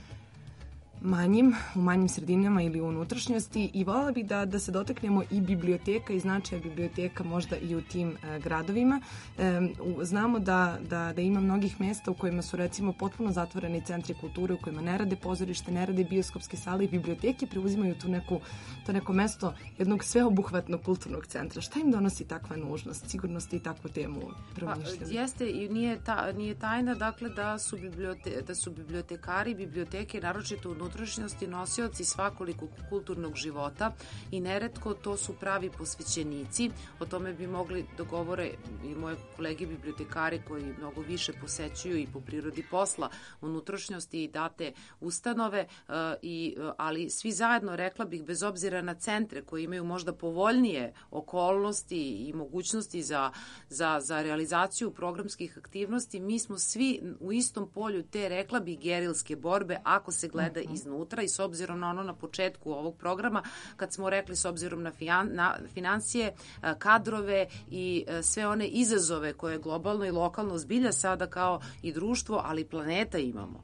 manjim, u manjim sredinama ili u unutrašnjosti, i voljela bih da, da se dotaknemo i biblioteka i značaja biblioteka možda i u tim e, gradovima. E, u, znamo da, da, da ima mnogih mesta u kojima su recimo potpuno zatvoreni centri kulture, u kojima ne rade pozorište, ne rade bioskopske sale, i biblioteke preuzimaju tu neku, to neko mesto jednog sveobuhvatnog kulturnog centra. Šta im donosi takva nužnost? Sigurno ste i takvu temu promišljali. Pa, jeste, i nije, ta, nije tajna, dakle, da su, bibliote, da su bibliotekari, biblioteke, naročito u unutrašnjosti, nosioci svakolikog kulturnog života, i neretko to su pravi posvećenici. O tome bi mogli da govore i moje kolege bibliotekari koji mnogo više posećuju i po prirodi posla unutrašnjosti i date ustanove, i, ali svi zajedno, rekla bih, bez obzira na centre koji imaju možda povoljnije okolnosti i mogućnosti za, za, za realizaciju programskih aktivnosti, mi smo svi u istom polju te, rekla bih, gerilske borbe, ako se gleda iznutra, i s obzirom na ono na početku ovog programa, kad smo rekli s obzirom na, fijan, na financije, kadrove i sve one izazove koje globalno i lokalno zbilja sada kao i društvo, ali i planeta imamo.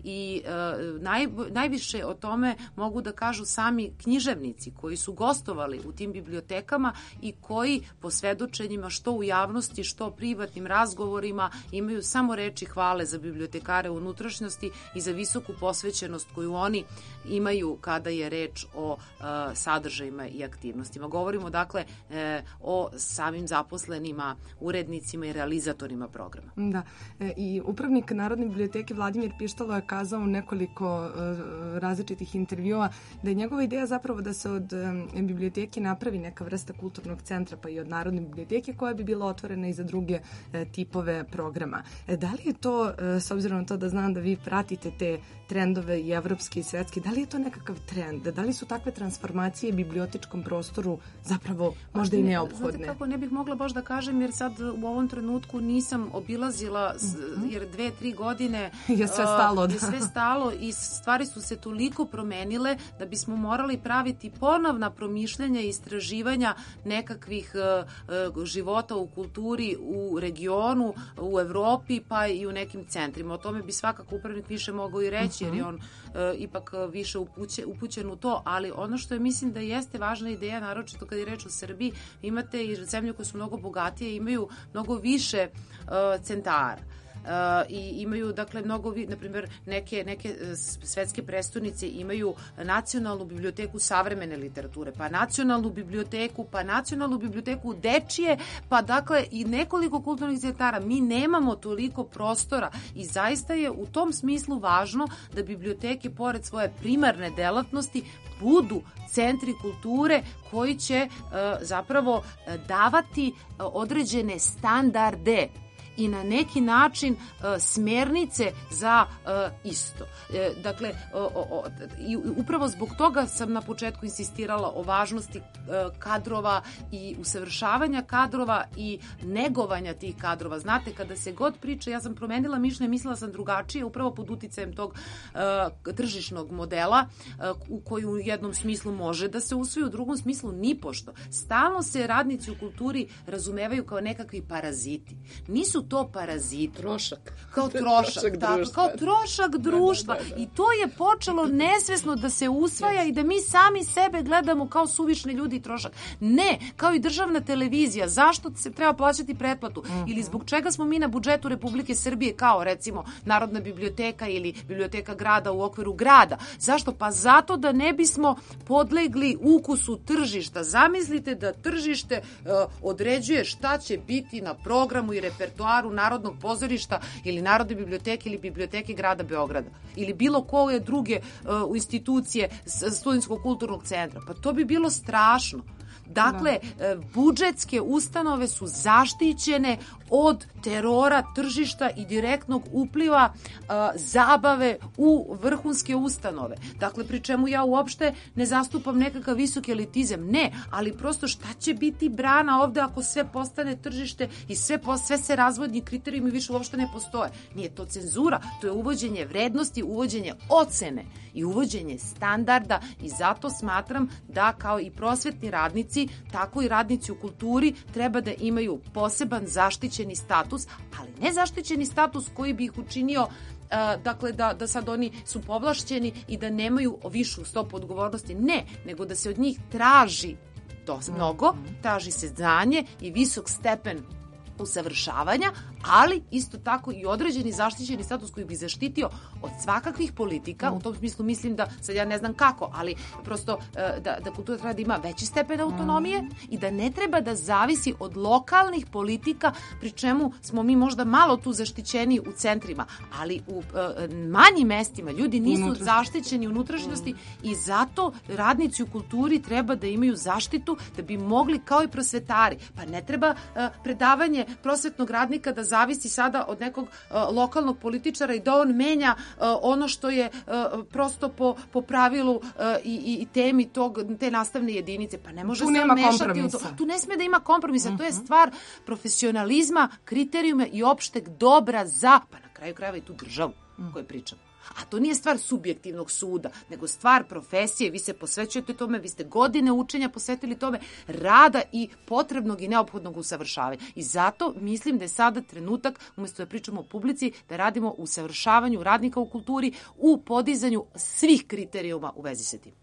I e, naj, najviše o tome mogu da kažu sami književnici koji su gostovali u tim bibliotekama i koji po svedočenjima, što u javnosti, što privatnim razgovorima, imaju samo reči hvale za bibliotekare u unutrašnjosti i za visoku posvećenost koju oni imaju kada je reč o e, sadržajima i aktivnostima. Govorimo dakle e, o samim zaposlenima, urednicima i realizatorima programa. Da, e, i upravnik Narodne biblioteke Vladimir Pištalo je kazao u nekoliko uh, različitih intervjua da je njegova ideja zapravo da se od um, biblioteke napravi neka vrsta kulturnog centra, pa i od Narodne biblioteke, koja bi bila otvorena i za druge uh, tipove programa. E, da li je to, uh, s obzirom na to da znam da vi pratite te trendove i evropski i svetski, da li je to nekakav trend? Da li su takve transformacije bibliotičkom prostoru zapravo možda i neophodne? Znate kako, ne bih mogla baš da kažem, jer sad u ovom trenutku nisam obilazila, jer dve, tri godine je sve stalo, je sve stalo i stvari su se toliko promenile da bismo morali praviti ponovna promišljanja i istraživanja nekakvih uh, života u kulturi u regionu, u Evropi, pa i u nekim centrima. O tome bi svakako upravnik više mogao i reći, jer je on uh, ipak više upuće, upućen u to, ali ono što je, mislim da jeste važna ideja, naročito kad je reč o Srbiji, imate i zemlje koje su mnogo bogatije, imaju mnogo više uh, centara. Uh, i imaju, dakle, mnogo, vi, na primjer, neke, neke svetske prestonice imaju nacionalnu biblioteku savremene literature, pa nacionalnu biblioteku, pa nacionalnu biblioteku dečije, pa dakle i nekoliko kulturnih centara. Mi nemamo toliko prostora i zaista je u tom smislu važno da biblioteke, pored svoje primarne delatnosti, budu centri kulture koji će uh, zapravo davati uh, određene standarde i na neki način uh, smernice za uh, isto. E, dakle, o, o, i upravo zbog toga sam na početku insistirala o važnosti uh, kadrova i usavršavanja kadrova i negovanja tih kadrova. Znate, kada se god priča, ja sam promenila mišljenje, mislila sam drugačije, upravo pod uticajem tog uh, tržišnog modela, uh, u koji u jednom smislu može da se usvoji, u drugom smislu nipošto. Stalno se radnici u kulturi razumevaju kao nekakvi paraziti. Nisu to paraziti. Trošak. Kao trošak, trošak tako, društva. kao trošak društva. Da, da, da, da. I to je počelo nesvesno da se usvaja i da mi sami sebe gledamo kao suvišni ljudi i trošak. Ne, kao i državna televizija. Zašto se treba plaćati pretplatu? Uh-huh. Ili zbog čega smo mi na budžetu Republike Srbije kao, recimo, Narodna biblioteka ili biblioteka grada u okviru grada? Zašto? Pa zato da ne bismo podlegli ukusu tržišta. Zamislite da tržište uh, određuje šta će biti na programu i repertoaru Narodnog pozorišta ili Narodne biblioteke ili biblioteke grada Beograda ili bilo koje druge uh, institucije Studentskog kulturnog centra. Pa to bi bilo strašno. Dakle, da. budžetske ustanove su zaštićene od terora tržišta i direktnog upliva a, zabave u vrhunske ustanove. Dakle, pri čemu ja uopšte ne zastupam nekakav visoki elitizam. Ne, ali prosto šta će biti brana ovde ako sve postane tržište i sve, sve se razvodni kriterijumi više uopšte ne postoje. Nije to cenzura, to je uvođenje vrednosti, uvođenje ocene i uvođenje standarda i zato smatram da kao i prosvetni radnici, tako i radnici u kulturi treba da imaju poseban zaštićeni status, ali ne zaštićeni status koji bi ih učinio Uh, dakle da, da sad oni su povlašćeni i da nemaju višu stopu odgovornosti. Ne, nego da se od njih traži to mnogo, traži se znanje i visok stepen usavršavanja, ali isto tako i određeni zaštićeni status koji bi zaštitio od svakakvih politika. U tom smislu mislim da, sad ja ne znam kako, ali prosto da, da kultura treba da ima veći stepen autonomije i da ne treba da zavisi od lokalnih politika, pri čemu smo mi možda malo tu zaštićeni u centrima, ali u uh, manjim mestima ljudi nisu Unutra. zaštićeni u unutrašnjosti i zato radnici u kulturi treba da imaju zaštitu da bi mogli kao i prosvetari. Pa ne treba uh, predavanje prosvetnog radnika da zavisi sada od nekog uh, lokalnog političara i da on menja uh, ono što je uh, prosto po, po pravilu uh, i, i temi tog, te nastavne jedinice. Pa ne može tu se mešati u to. Tu ne sme da ima kompromisa. Uh-huh. To je stvar profesionalizma, kriterijume i opšteg dobra za, pa na kraju krajeva i tu državu uh-huh. koju pričamo. A to nije stvar subjektivnog suda, nego stvar profesije. Vi se posvećujete tome, vi ste godine učenja posvetili tome, rada i potrebnog i neophodnog usavršavanja. I zato mislim da je sada trenutak, umjesto da pričamo o publici, da radimo u usavršavanju radnika u kulturi, u podizanju svih kriterijuma u vezi sa tim.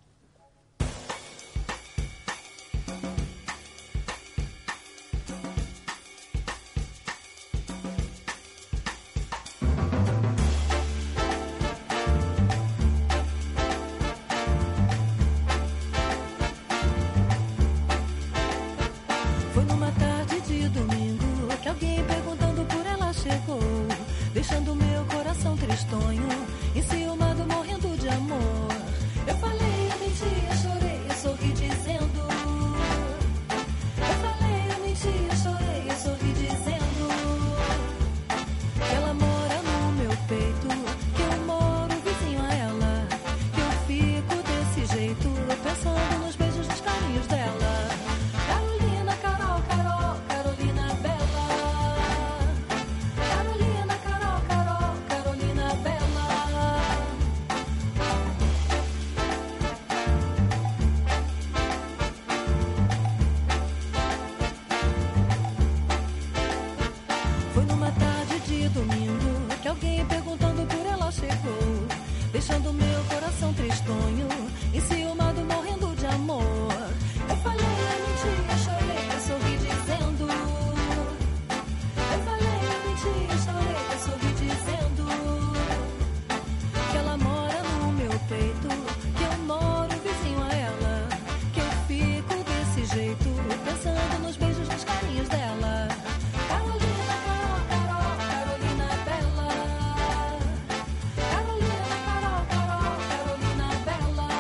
Deixando meu coração tristonho, enciumado, morrendo de amor. Eu falei, eu menti, eu chorei, eu sorri dizendo. Eu falei, eu menti, eu chorei, eu sorri dizendo. Que ela mora no meu peito, que eu moro vizinho a ela. Que eu fico desse jeito, pensando nos beijos, nos carinhos dela. Carolina, Carol, Carol, Carolina Bela. Carolina, Carol, Carol, Carolina Bela. Foi numa tarde de domingo que alguém perguntando por ela chegou, deixando meu coração tristonho, enciumado, morrendo de amor. Eu falei, eu menti, eu chorei, eu sorri dizendo. Eu falei, eu menti, eu chorei, eu sorri dizendo. Que ela mora no meu peito, que eu moro vizinho a ela. Que eu fico desse jeito, pensando nos beijos, nos carinhos dela. Carolina, Carol, Carol, Carolina Bela. Carolina, Carol, Carol, Carolina Bela.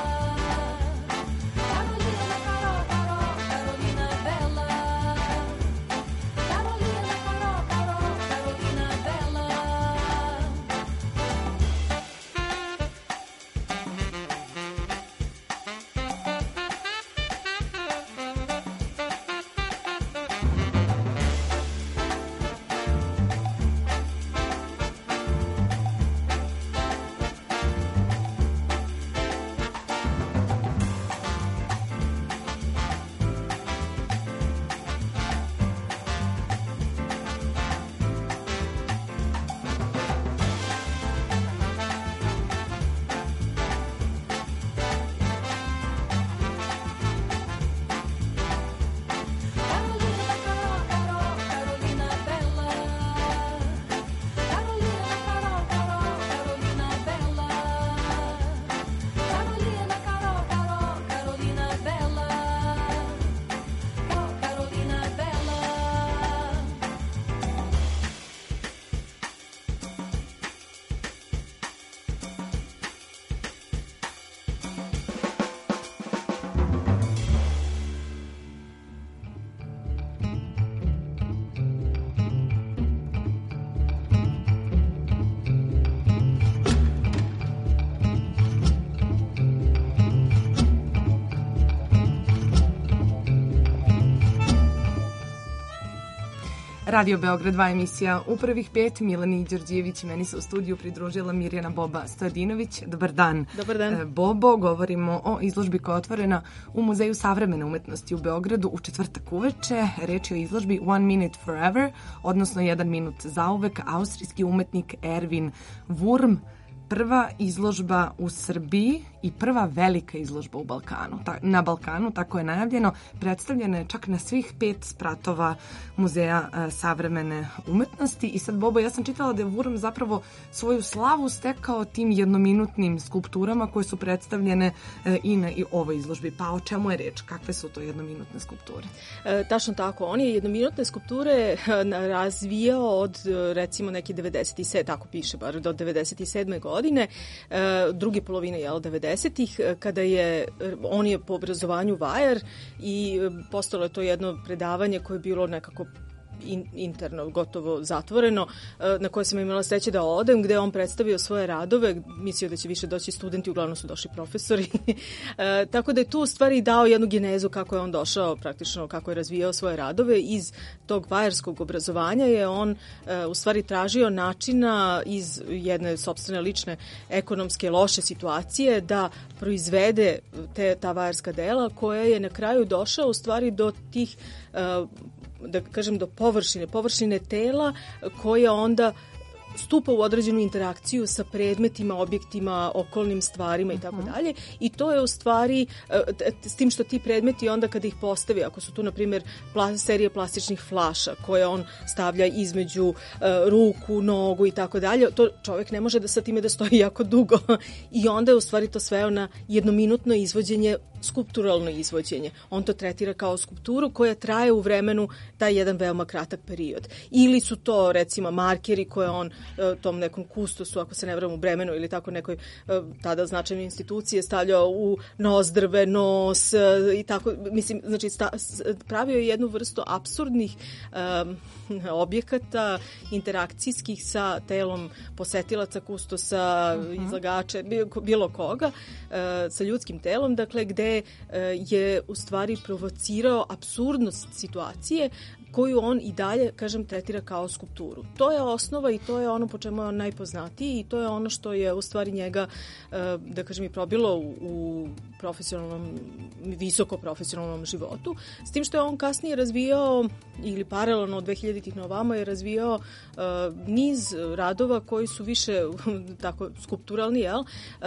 Radio Beograd dva emisija u prvih pet. Milani Đorđević, meni se u studiju pridružila Mirjana Boba Stojadinović. Dobar dan. Dobar dan. Bobo, govorimo o izložbi koja je otvorena u Muzeju savremene umetnosti u Beogradu u četvrtak uveče. Reč je o izložbi One Minute Forever, odnosno jedan minut zauvek, austrijski umetnik Erwin Wurm. Prva izložba u Srbiji i prva velika izložba u Balkanu. Ta, na Balkanu, tako je najavljeno, predstavljena je čak na svih pet spratova Muzeja e, savremene umetnosti. I sad, Bobo, ja sam čitala da je Wurm zapravo svoju slavu stekao tim jednominutnim skulpturama koje su predstavljene e, i na i ovoj izložbi. Pa o čemu je reč? Kakve su to jednominutne skulpture? E, tačno tako. On je jednominutne skulpture razvijao od, recimo, neke devedeset sedme, tako piše, bar do devedeset sedme godine. godine, druge polovine jel, devedesetih, kada je, on je po obrazovanju vajar i postalo je to jedno predavanje koje je bilo nekako In, interno, gotovo zatvoreno, na koje sam imala sreće da odem, gde on predstavio svoje radove, mislio da će više doći studenti, uglavnom su došli profesori. e, tako da je tu u stvari dao jednu genezu kako je on došao, praktično kako je razvijao svoje radove. Iz tog vajarskog obrazovanja je on e, u stvari tražio načina iz jedne sopstvene lične ekonomske loše situacije da proizvede te, ta vajarska dela, koja je na kraju došao u stvari do tih e, da kažem do površine, površine tela koja onda stupa u određenu interakciju sa predmetima, objektima, okolnim stvarima i tako dalje. I to je u stvari s tim što ti predmeti onda kada ih postavi, ako su tu na primjer serije plastičnih flaša koje on stavlja između ruku, nogu i tako dalje, to čovjek ne može da sa time da stoji jako dugo. I onda je u stvari to sveo na jednominutno izvođenje, skulpturalno izvođenje. On to tretira kao skulpturu koja traje u vremenu taj jedan veoma kratak period. Ili su to recimo markeri koje on tom nekom kustosu, ako se ne varam u Bremenu ili tako nekoj tada značajnoj institucije stavljao u nozdrve, nos i tako, mislim, znači sta, pravio je jednu vrstu apsurdnih um, objekata interakcijskih sa telom posetilaca, kustosa, uh-huh. izlagača, bilo koga, uh, sa ljudskim telom, dakle gde uh, je u stvari provocirao apsurdnost situacije koju on i dalje, kažem, tretira kao skulpturu. To je osnova i to je ono po čemu je on najpoznatiji i to je ono što je u stvari njega, da kažem, i probilo u, u profesionalnom, visoko profesionalnom životu. S tim što je on kasnije razvijao, ili paralelno od dvehiljaditih na ovamo je razvijao uh, niz radova koji su više tako skulpturalni, jel? Uh,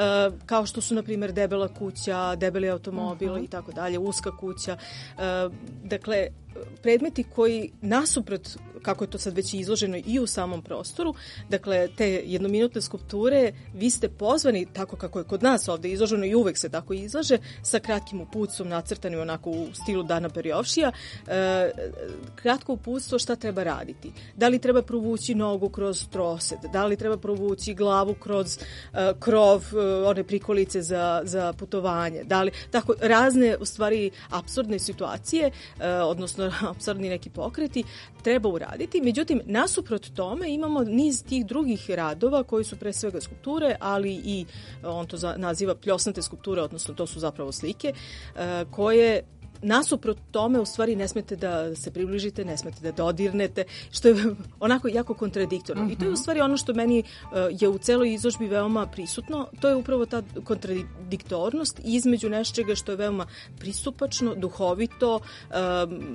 kao što su, na primjer, debela kuća, debeli automobil uh-huh. i tako dalje, uska kuća. Uh, dakle, predmeti koji nasuprot, kako je to sad već izloženo i u samom prostoru, dakle te jednominutne skulpture, vi ste pozvani, tako kako je kod nas ovde izloženo i uvek se tako izlaže, sa kratkim uputstvom nacrtanim onako u stilu Dana Periovšija, e, kratko uputstvo šta treba raditi. Da li treba provući nogu kroz trosed, da li treba provući glavu kroz e, krov, e, one prikolice za, za putovanje, da li, tako razne u stvari apsurdne situacije, e, odnosno apsurdni neki pokreti, treba uraditi. Međutim, nasuprot tome imamo niz tih drugih radova koji su pre svega skulpture, ali i on to za, naziva pljosnate skulpture, odnosno to su zapravo slike, koje nasuprot tome u stvari ne smete da se približite, ne smete da dodirnete, što je onako jako kontradiktorno. Uh-huh. I to je u stvari ono što meni uh, je u celoj izložbi veoma prisutno. To je upravo ta kontradiktornost između nečega što je veoma pristupačno, duhovito, um,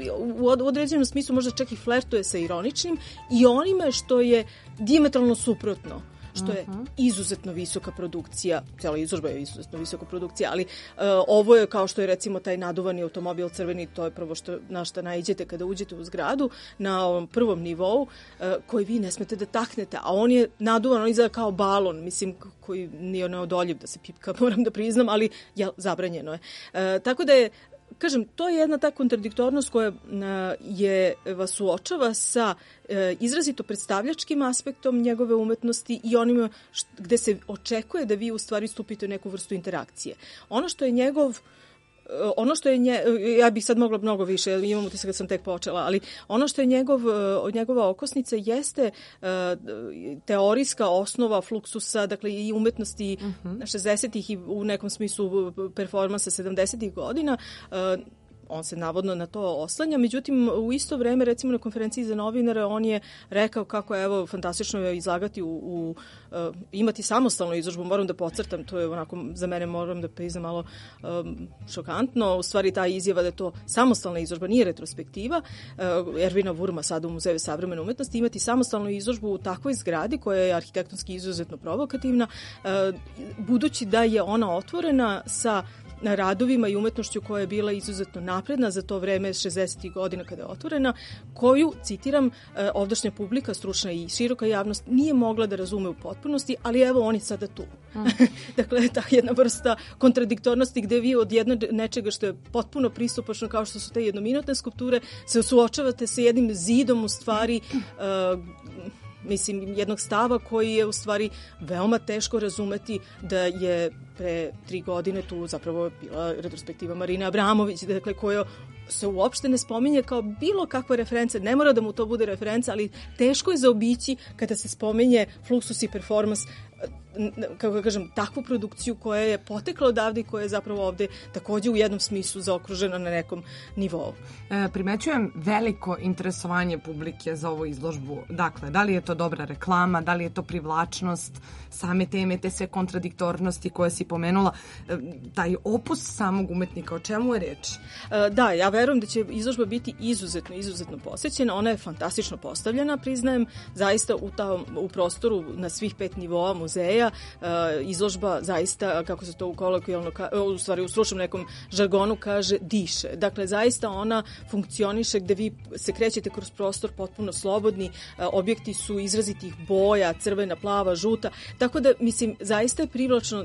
u određenom smislu možda čak i flertuje sa ironičnim i onime što je dijametralno suprotno, što je izuzetno visoka produkcija, cijela izložba je izuzetno visoka produkcija, ali uh, ovo je kao što je recimo taj naduvani automobil crveni, to je prvo što, na što naiđete kada uđete u zgradu, na ovom prvom nivou, uh, koji vi ne smete da taknete, a on je naduvan, on izgleda kao balon, mislim, koji nije neodoljiv da se pipka, moram da priznam, ali ja, zabranjeno je. Uh, tako da je, kažem, to je jedna ta kontradiktornost koja je, vas suočava sa e, izrazito predstavljačkim aspektom njegove umetnosti i onima št, gde se očekuje da vi u stvari stupite u neku vrstu interakcije. Ono što je njegov ono što je nje, ja bih sad mogla mnogo više, imam utisak da sam tek počela, ali ono što je njegov, njegova okosnica jeste uh, teorijska osnova fluksusa, dakle i umetnosti uh-huh. šezdesetih i u nekom smislu performansa sedamdesetih godina, uh, on se navodno na to oslanja, međutim u isto vreme recimo na konferenciji za novinare on je rekao kako je evo fantastično je izlagati u, u uh, imati samostalnu izložbu, moram da podcrtam, to je onako za mene moram da priznam malo um, šokantno, u stvari ta izjava da je to samostalna izložba, nije retrospektiva. uh, Ervina Vurma sada u Muzeju savremene umetnosti, imati samostalnu izložbu u takvoj zgradi koja je arhitektonski izuzetno provokativna, uh, budući da je ona otvorena sa na radovima i umetnošću koja je bila izuzetno napredna za to vreme šezdesetih godina kada je otvorena, koju, citiram, ovdašnja publika, stručna i široka javnost nije mogla da razume u potpunosti, ali evo oni sada tu. Mm. Dakle, ta jedna vrsta kontradiktornosti gde vi od jednog nečega što je potpuno pristupačno kao što su te jednominutne skulpture se suočavate sa jednim zidom u stvari uh, mislim, jednog stava koji je u stvari veoma teško razumeti da je pre tri godine tu zapravo bila retrospektiva Marine Abramović, dakle koja se uopšte ne spominje kao bilo kakva referenca, ne mora da mu to bude referenca, ali teško je zaobići kada se spominje Fluxus i Performance, kako kažem, takvu produkciju koja je potekla odavde i koja je zapravo ovde takođe u jednom smislu zaokružena na nekom nivou. E, primećujem veliko interesovanje publike za ovu izložbu. Dakle, da li je to dobra reklama, da li je to privlačnost same teme, te sve kontradiktornosti koje si pomenula, e, taj opus samog umetnika, o čemu je reč? E, da, ja verujem da će izložba biti izuzetno, izuzetno posećena. Ona je fantastično postavljena, priznajem, zaista u, ta, u prostoru na svih pet nivoa muzeja. Izložba zaista, kako se to u kolokvijalno, u stvari u stručnom nekom žargonu kaže, diše. Dakle, zaista ona funkcioniše gde vi se krećete kroz prostor potpuno slobodni, objekti su izrazitih boja, crvena, plava, žuta, tako da, mislim, zaista je privlačno,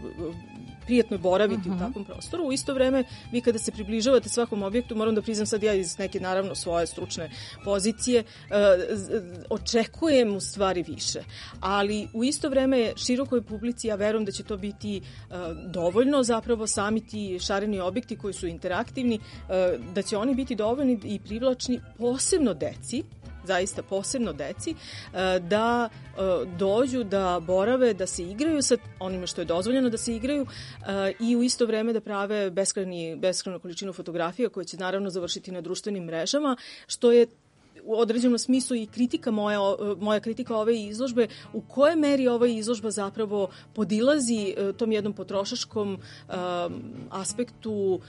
prijetno boraviti uh-huh. u takvom prostoru. U isto vreme, vi kada se približavate svakom objektu, moram da priznam sad ja iz neke, naravno, svoje stručne pozicije, uh, očekujem u stvari više. Ali u isto vreme, širokoj publici, ja verujem da će to biti uh, dovoljno, zapravo sami ti šareni objekti koji su interaktivni, uh, da će oni biti dovoljni i privlačni posebno deci, zaista posebno deci, da dođu, da borave, da se igraju sa onime što je dozvoljeno da se igraju i u isto vreme da prave beskrajni, beskrajnu količinu fotografija koje će naravno završiti na društvenim mrežama, što je u određenom smislu i kritika moja, moja kritika ove izložbe, u kojoj meri ova izložba zapravo podilazi tom jednom potrošačkom um, aspektu,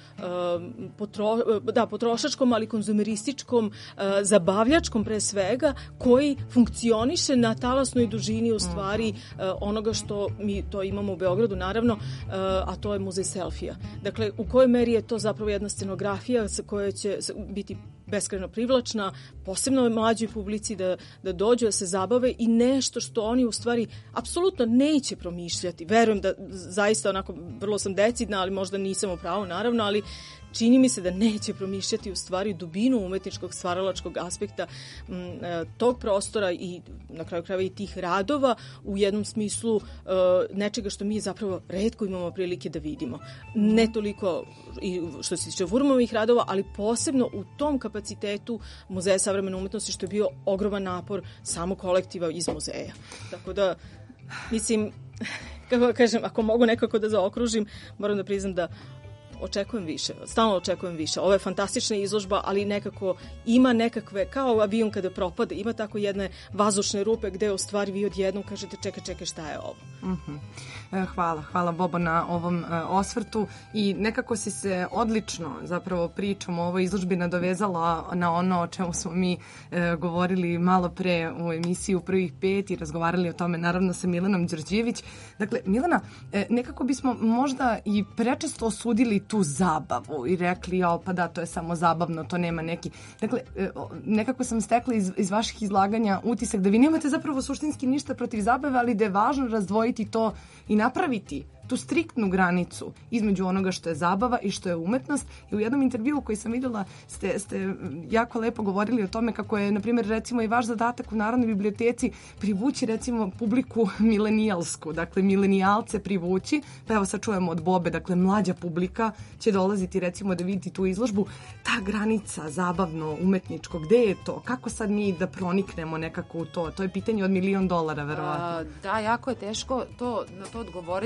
um, potro, da, potrošačkom, ali konzumerističkom, uh, zabavljačkom pre svega, koji funkcioniše na talasnoj dužini u stvari uh, onoga što mi to imamo u Beogradu, naravno, uh, a to je muzej selfija. Dakle, u kojoj meri je to zapravo jedna scenografija sa koja će biti beskrajno privlačna, posebno mlađoj publici da, da dođu, da se zabave i nešto što oni u stvari apsolutno neće promišljati. Verujem da zaista onako, vrlo sam decidna, ali možda nisam u pravu, naravno, ali čini mi se da neće promišljati u stvari dubinu umetničkog stvaralačkog aspekta m, tog prostora i na kraju krajeva i tih radova u jednom smislu uh, nečega što mi zapravo retko imamo prilike da vidimo. Ne toliko i što se tiče Vurmovih radova, ali posebno u tom kapacitetu Muzeja savremene umetnosti, što je bio ogroman napor samo kolektiva iz muzeja. Tako da, mislim, kako kažem, ako mogu nekako da zaokružim, moram da priznam da očekujem više, stalno očekujem više. Ovo je fantastična izložba, ali nekako ima nekakve, kao avion kada propade, ima tako jedne vazdušne rupe gde u stvari vi odjednom kažete čekaj, čekaj, šta je ovo? Uh-huh. Hvala, hvala Bobo na ovom uh, osvrtu i nekako si se odlično zapravo pričom o ovoj izložbi nadovezala na ono o čemu smo mi uh, govorili malo pre u emisiji u prvih pet i razgovarali o tome naravno sa Milanom Đorđević. Dakle, Milana, uh, nekako bismo možda i prečesto osudili tu zabavu i rekli, jao, pa da, to je samo zabavno, to nema neki. Dakle, nekako sam stekla iz, iz vaših izlaganja utisak da vi nemate zapravo suštinski ništa protiv zabave, ali da je važno razdvojiti to i napraviti tu striktnu granicu između onoga što je zabava i što je umetnost. I u jednom intervjuu koji sam vidjela ste, ste jako lepo govorili o tome kako je, na primjer, recimo i vaš zadatak u Narodnoj biblioteci privući, recimo, publiku milenijalsku, dakle, milenijalce privući. Pa evo sad čujemo od Bobe, dakle, mlađa publika će dolaziti, recimo, da viditi tu izložbu. Ta granica zabavno, umetničko, gde je to? Kako sad mi da proniknemo nekako u to? To je pitanje od milion dolara, verovatno. A, da, jako je teško to, na to odgovoriti, zato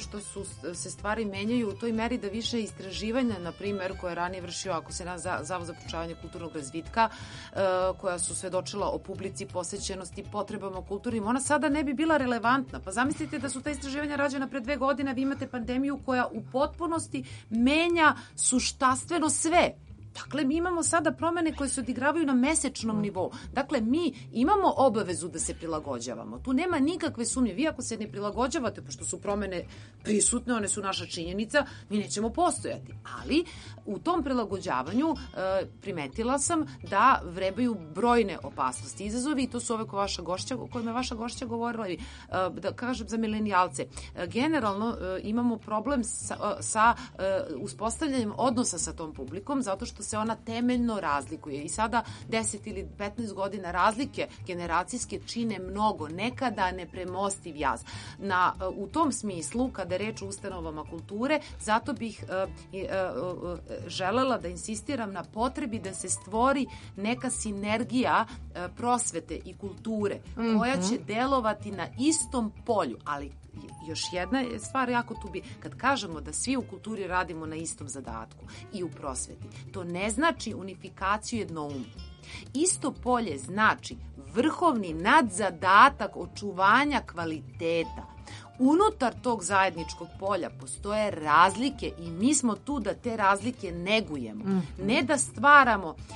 što su se stvari menjaju u toj meri da više istraživanja, na primjer, koje je ranije vršio, ako se na Zavod za proučavanje kulturnog razvitka, koja su svedočila o publici, posvećenosti, potrebama kulturnim, ona sada ne bi bila relevantna. Pa zamislite da su ta istraživanja rađena pre dve godine, vi imate pandemiju koja u potpunosti menja suštastveno sve. Dakle, mi imamo sada promene koje se odigravaju na mesečnom nivou. Dakle, mi imamo obavezu da se prilagođavamo. Tu nema nikakve sumnje. Vi ako se ne prilagođavate, pošto su promene prisutne, one su naša činjenica, mi nećemo postojati. Ali u tom prilagođavanju e, primetila sam da vrebaju brojne opasnosti i izazovi, i to su ove koje vaša gošća, o kojima je vaša gošća govorila, e, da kažem za milenijalce. E, generalno e, imamo problem sa, sa e, uspostavljanjem odnosa sa tom publikom, zato što se ona temeljno razlikuje i sada deset ili petnaest godina razlike generacijske čine mnogo, nekada nepremostiv jaz. Na, u tom smislu, kada je reč o ustanovama kulture, zato bih uh, uh, uh, želela da insistiram na potrebi da se stvori neka sinergija uh, prosvete i kulture, mm-hmm. koja će delovati na istom polju, ali još jedna stvar jako tu bi, kad kažemo da svi u kulturi radimo na istom zadatku i u prosveti, to ne znači unifikaciju jednoumlja. Isto polje znači vrhovni nadzadatak očuvanja kvaliteta. Unutar tog zajedničkog polja postoje razlike i mi smo tu da te razlike negujemo. Mm-hmm. Ne da stvaramo uh,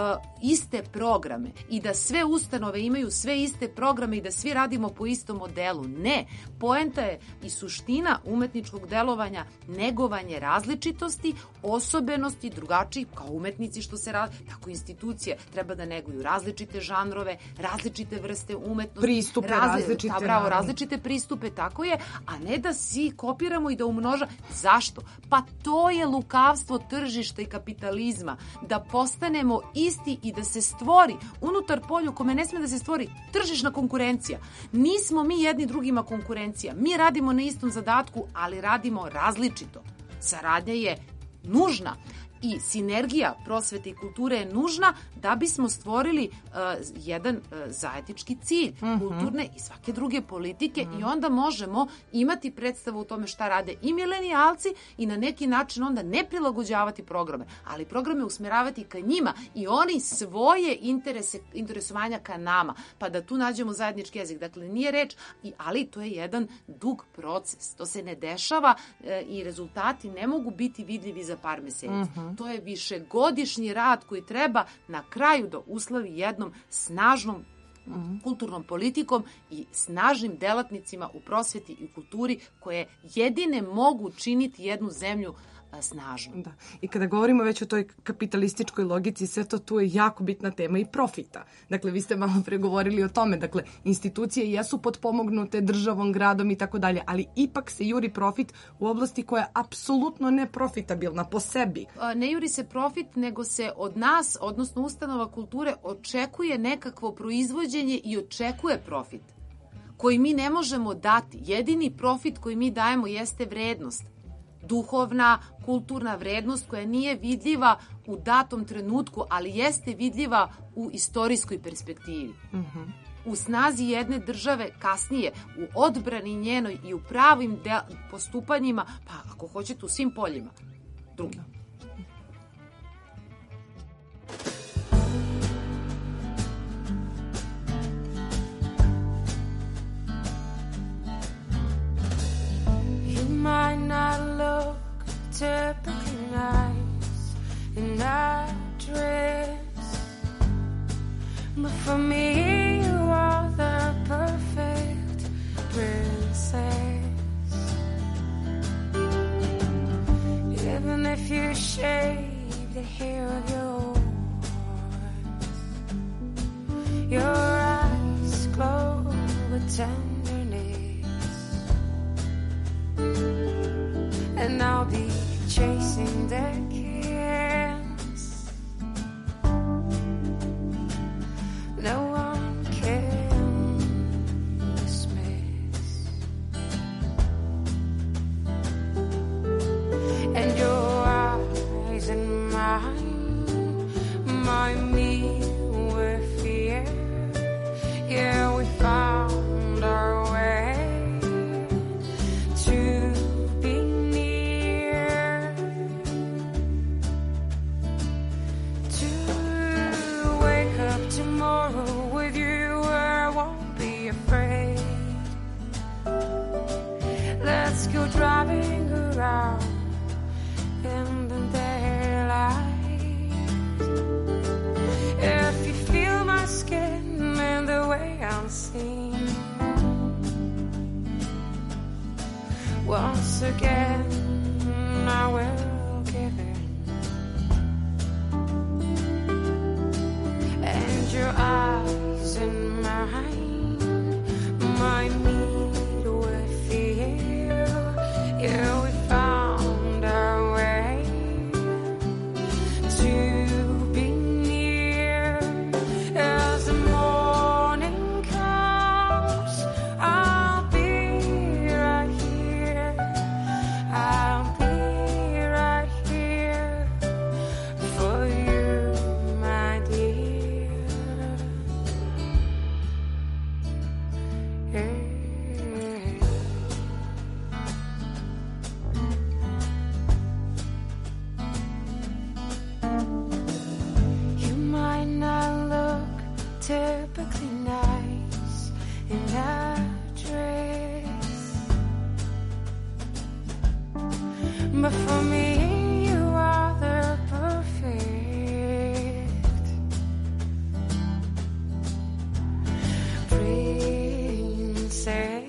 iste programe i da sve ustanove imaju sve iste programe i da svi radimo po istom modelu. Ne. Poenta je i suština umetničkog delovanja negovanje različitosti, osobenosti, drugačijih, kao umetnici što se radi, tako institucije treba da neguju različite žanrove, različite vrste umetnosti. Pristupe razli- različite. Ta, bravo, različite pristupe, tako je, a ne da svi kopiramo i da umnoža. Zašto? Pa to je lukavstvo tržišta i kapitalizma, da postanemo isti i da se stvori unutar polju kome ne sme da se stvori tržišna konkurencija. Nismo mi jedni drugima konkurencija. Mi radimo na istom zadatku, ali radimo različito. Saradnja je nužna i sinergija prosvete i kulture je nužna da bismo stvorili uh, jedan uh, zajednički cilj, mm-hmm. kulturne i svake druge politike, mm-hmm. i onda možemo imati predstavu o tome šta rade i milenijalci i na neki način onda ne prilagođavati programe, ali programe usmeravati ka njima i oni svoje interese, interesovanja ka nama, pa da tu nađemo zajednički jezik. Dakle, nije reč, ali to je jedan dug proces. To se ne dešava uh, i rezultati ne mogu biti vidljivi za par meseci. Mm-hmm. To je višegodišnji rad koji treba na kraju da uslovi jednom snažnom mm-hmm. kulturnom politikom i snažnim delatnicima u prosveti i kulturi koje jedine mogu činiti jednu zemlju snažno. Da. I kada govorimo već o toj kapitalističkoj logici, sve to tu je jako bitna tema i profita. Dakle, vi ste malo pregovorili o tome. Dakle, institucije jesu potpomognute državom, gradom i tako dalje, ali ipak se juri profit u oblasti koja je apsolutno neprofitabilna po sebi. Ne juri se profit, nego se od nas, odnosno ustanova kulture, očekuje nekakvo proizvođenje i očekuje profit koji mi ne možemo dati. Jedini profit koji mi dajemo jeste vrednost. Duhovna, kulturna vrednost koja nije vidljiva u datom trenutku, ali jeste vidljiva u istorijskoj perspektivi. Mm-hmm. U snazi jedne države kasnije, u odbrani njenoj i u pravim de- postupanjima, pa ako hoćete u svim poljima. Drugi. Might not look typically nice in that dress, but for me you are the perfect princess. Even if you shave the hair of yours, your eyes glow with tenderness. And I'll be chasing their kiss. No one can dismiss. And your eyes and mine remind me with fear. Yeah, we found our way to with you I won't be afraid. Let's go driving around in the daylight. If you feel my skin and the way I'm seen, once again I will give in. And your eyes in mine, my need with you. Yeah, we found our way to be near. As the morning comes, I'll be right here. I'll be right here for you, my dear. Yeah. You might not look typically nice in that dress, but for me you are the perfect princess,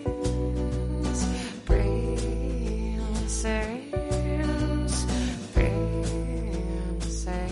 princess, princess.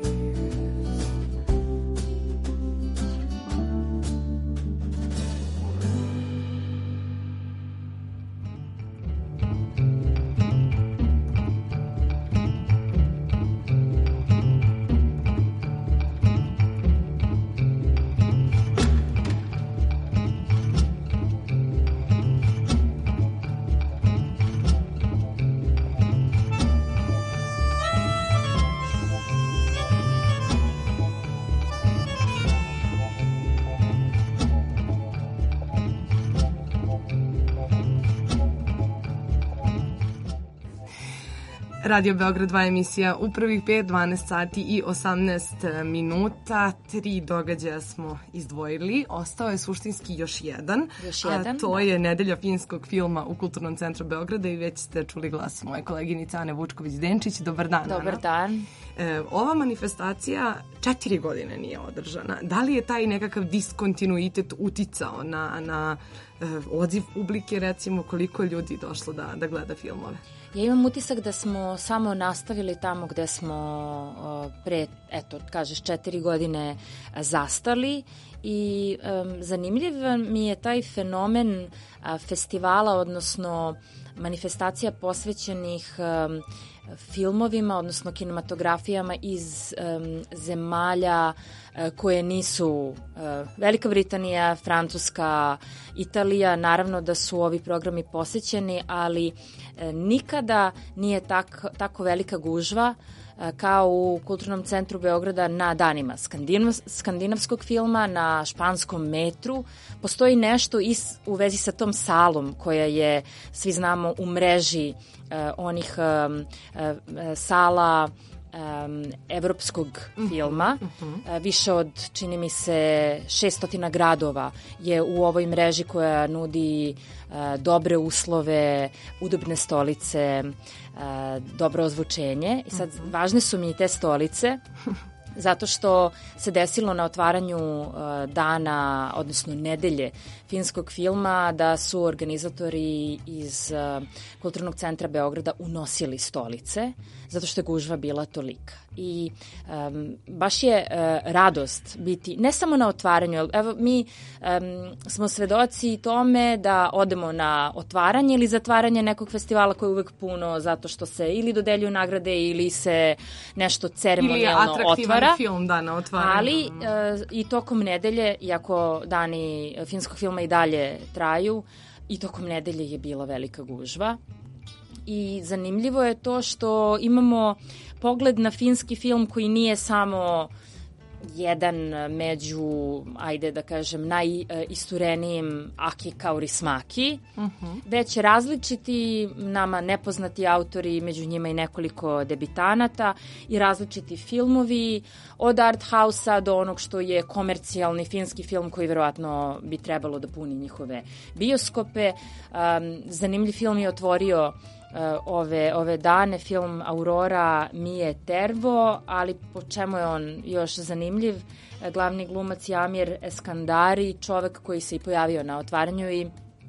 Radio Beograd dva emisija u prvih pet, dvanaest sati i osamnaest minuta. Tri događaja smo izdvojili. Ostao je suštinski još jedan. Još jedan, a to da. je Nedelja finskog filma u Kulturnom centru Beograda i već ste čuli glas moje koleginice Ane Vučković-Denčić. Dobar dan, Ana. Dobar dan. E, ova manifestacija četiri godine nije održana. Da li je taj nekakav diskontinuitet uticao na, na e, odziv publike, recimo koliko ljudi došlo da, da gleda filmove? Ja imam utisak da smo samo nastavili tamo gde smo uh, pre, eto, kažeš, četiri godine zastali i um, zanimljiv mi je taj fenomen uh, festivala, odnosno manifestacija posvećenih um, filmovima, odnosno kinematografijama iz um, zemalja uh, koje nisu uh, Velika Britanija, Francuska, Italija. Naravno da su ovi programi posećeni, ali uh, nikada nije tak, tako velika gužva uh, kao u Kulturnom centru Beograda na danima skandinav, skandinavskog filma, na španskom metru. Postoji nešto is, u vezi sa tom salom koja je, svi znamo, u mreži Uh, onih um, uh, sala um, evropskog mm-hmm. filma. Mm-hmm. Uh, više od, čini mi se, šeststotina gradova je u ovoj mreži koja nudi uh, dobre uslove, udobne stolice, uh, dobro ozvučenje. I sad, mm-hmm. važne su mi i te stolice, zato što se desilo na otvaranju uh, dana, odnosno nedelje finskog filma, da su organizatori iz uh, Kulturnog centra Beograda unosili stolice, zato što je gužva bila tolika. I um, baš je uh, radost biti, ne samo na otvaranju, evo mi um, smo svedoci tome da odemo na otvaranje ili zatvaranje nekog festivala koji je uvek puno, zato što se ili dodeljuju nagrade ili se nešto ceremonijalno otvara. Film da na otvaranju. Ali uh, i tokom nedelje, iako dani finskog filma i dalje traju, i tokom nedelje je bila velika gužva. I zanimljivo je to što imamo pogled na finski film koji nije samo jedan među, ajde da kažem, najisturenijim Aki Kaurismäki, Mhm. već različiti nama nepoznati autori, među njima i nekoliko debitanata i različiti filmovi, od art house-a do onog što je komercijalni finski film koji verovatno bi trebalo da puni njihove bioskope. Um, zanimljiv film je otvorio uh, ove, ove dane, film Aurora Mije Tervo, ali po čemu je on još zanimljiv? Glavni glumac je Amir Eskandari, čovek koji se i pojavio na otvaranju i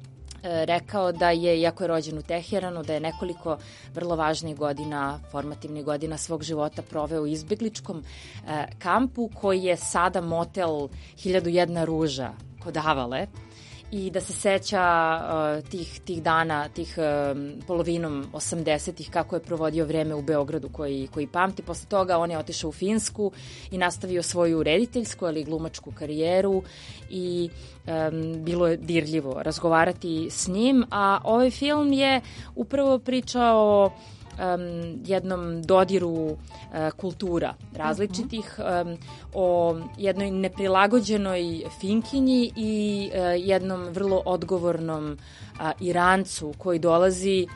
rekao da je, iako je rođen u Teheranu, da je nekoliko vrlo važnih godina, formativnih godina svog života proveo u izbegličkom e, kampu koji je sada motel Hiljadu jedna ruža kod Avale i da se seća uh, tih, tih dana, tih um, polovinom osamdesetih kako je provodio vreme u Beogradu koji, koji pamti. Posle toga on je otišao u Finsku i nastavio svoju rediteljsku, ali i glumačku karijeru i um, bilo je dirljivo razgovarati s njim, a ovaj film je upravo pričao Um, jednom dodiru uh, kultura različitih, um, o jednoj neprilagođenoj Finkinji i uh, jednom vrlo odgovornom uh, Irancu koji dolazi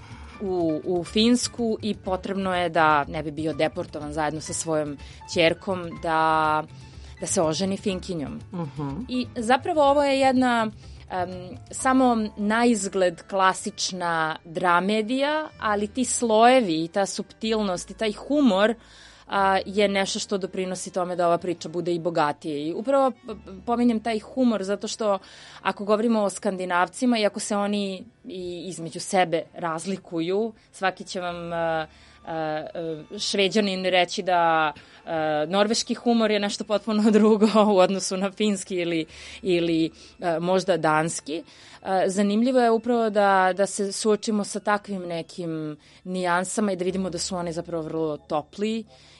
u, u Finsku i potrebno je da ne bi bio deportovan zajedno sa svojom ćerkom da, da se oženi Finkinjom. Mhm. I zapravo ovo je jedna Um, samo na izgled klasična dramedija, ali ti slojevi i ta suptilnost i taj humor a, je nešto što doprinosi tome da ova priča bude i bogatije. I upravo pominjem taj humor zato što ako govorimo o Skandinavcima, iako se oni i između sebe razlikuju, svaki će vam a, a, Šveđanin reći da Uh, norveški humor je nešto potpuno drugo u odnosu na finski ili, ili uh, možda danski. Uh, zanimljivo je upravo da, da se suočimo sa takvim nekim nijansama i da vidimo da su oni zapravo vrlo topli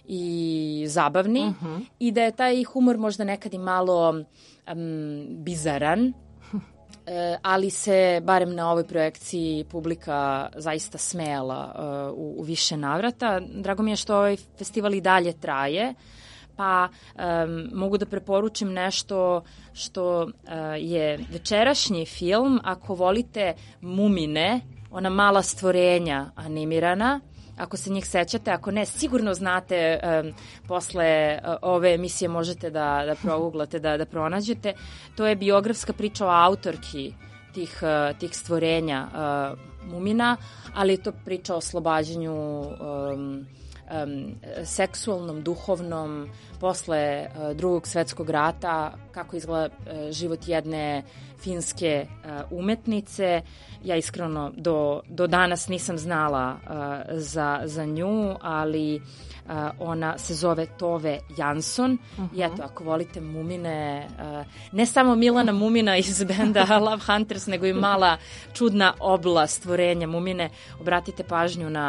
i zabavni Mhm. i da je taj humor možda nekad i malo um, bizaran. E, ali se, barem na ovoj projekciji, publika zaista smejala e, u, u više navrata. Drago mi je što ovaj festival i dalje traje, pa e, mogu da preporučim nešto što e, je večerašnji film. Ako volite Mumine, ona mala stvorenja animirana, ako se njih sećate, ako ne, sigurno znate, um, posle uh, ove emisije možete da, da proguglate, da, da pronađete. To je biografska priča o autorki tih, uh, tih stvorenja uh, Mumina, ali je to priča o oslobađanju um, um, seksualnom, duhovnom, posle uh, drugog svetskog rata, kako izgleda uh, život jedne finske uh, umetnice. Ja iskreno do, do danas nisam znala uh, za, za nju, ali uh, ona se zove Tove Jansson. Mhm. I eto, ako volite Mumine, uh, ne samo Milana Mumina iz benda Love Hunters, nego i mala čudna obla stvorenja Mumine, obratite pažnju na,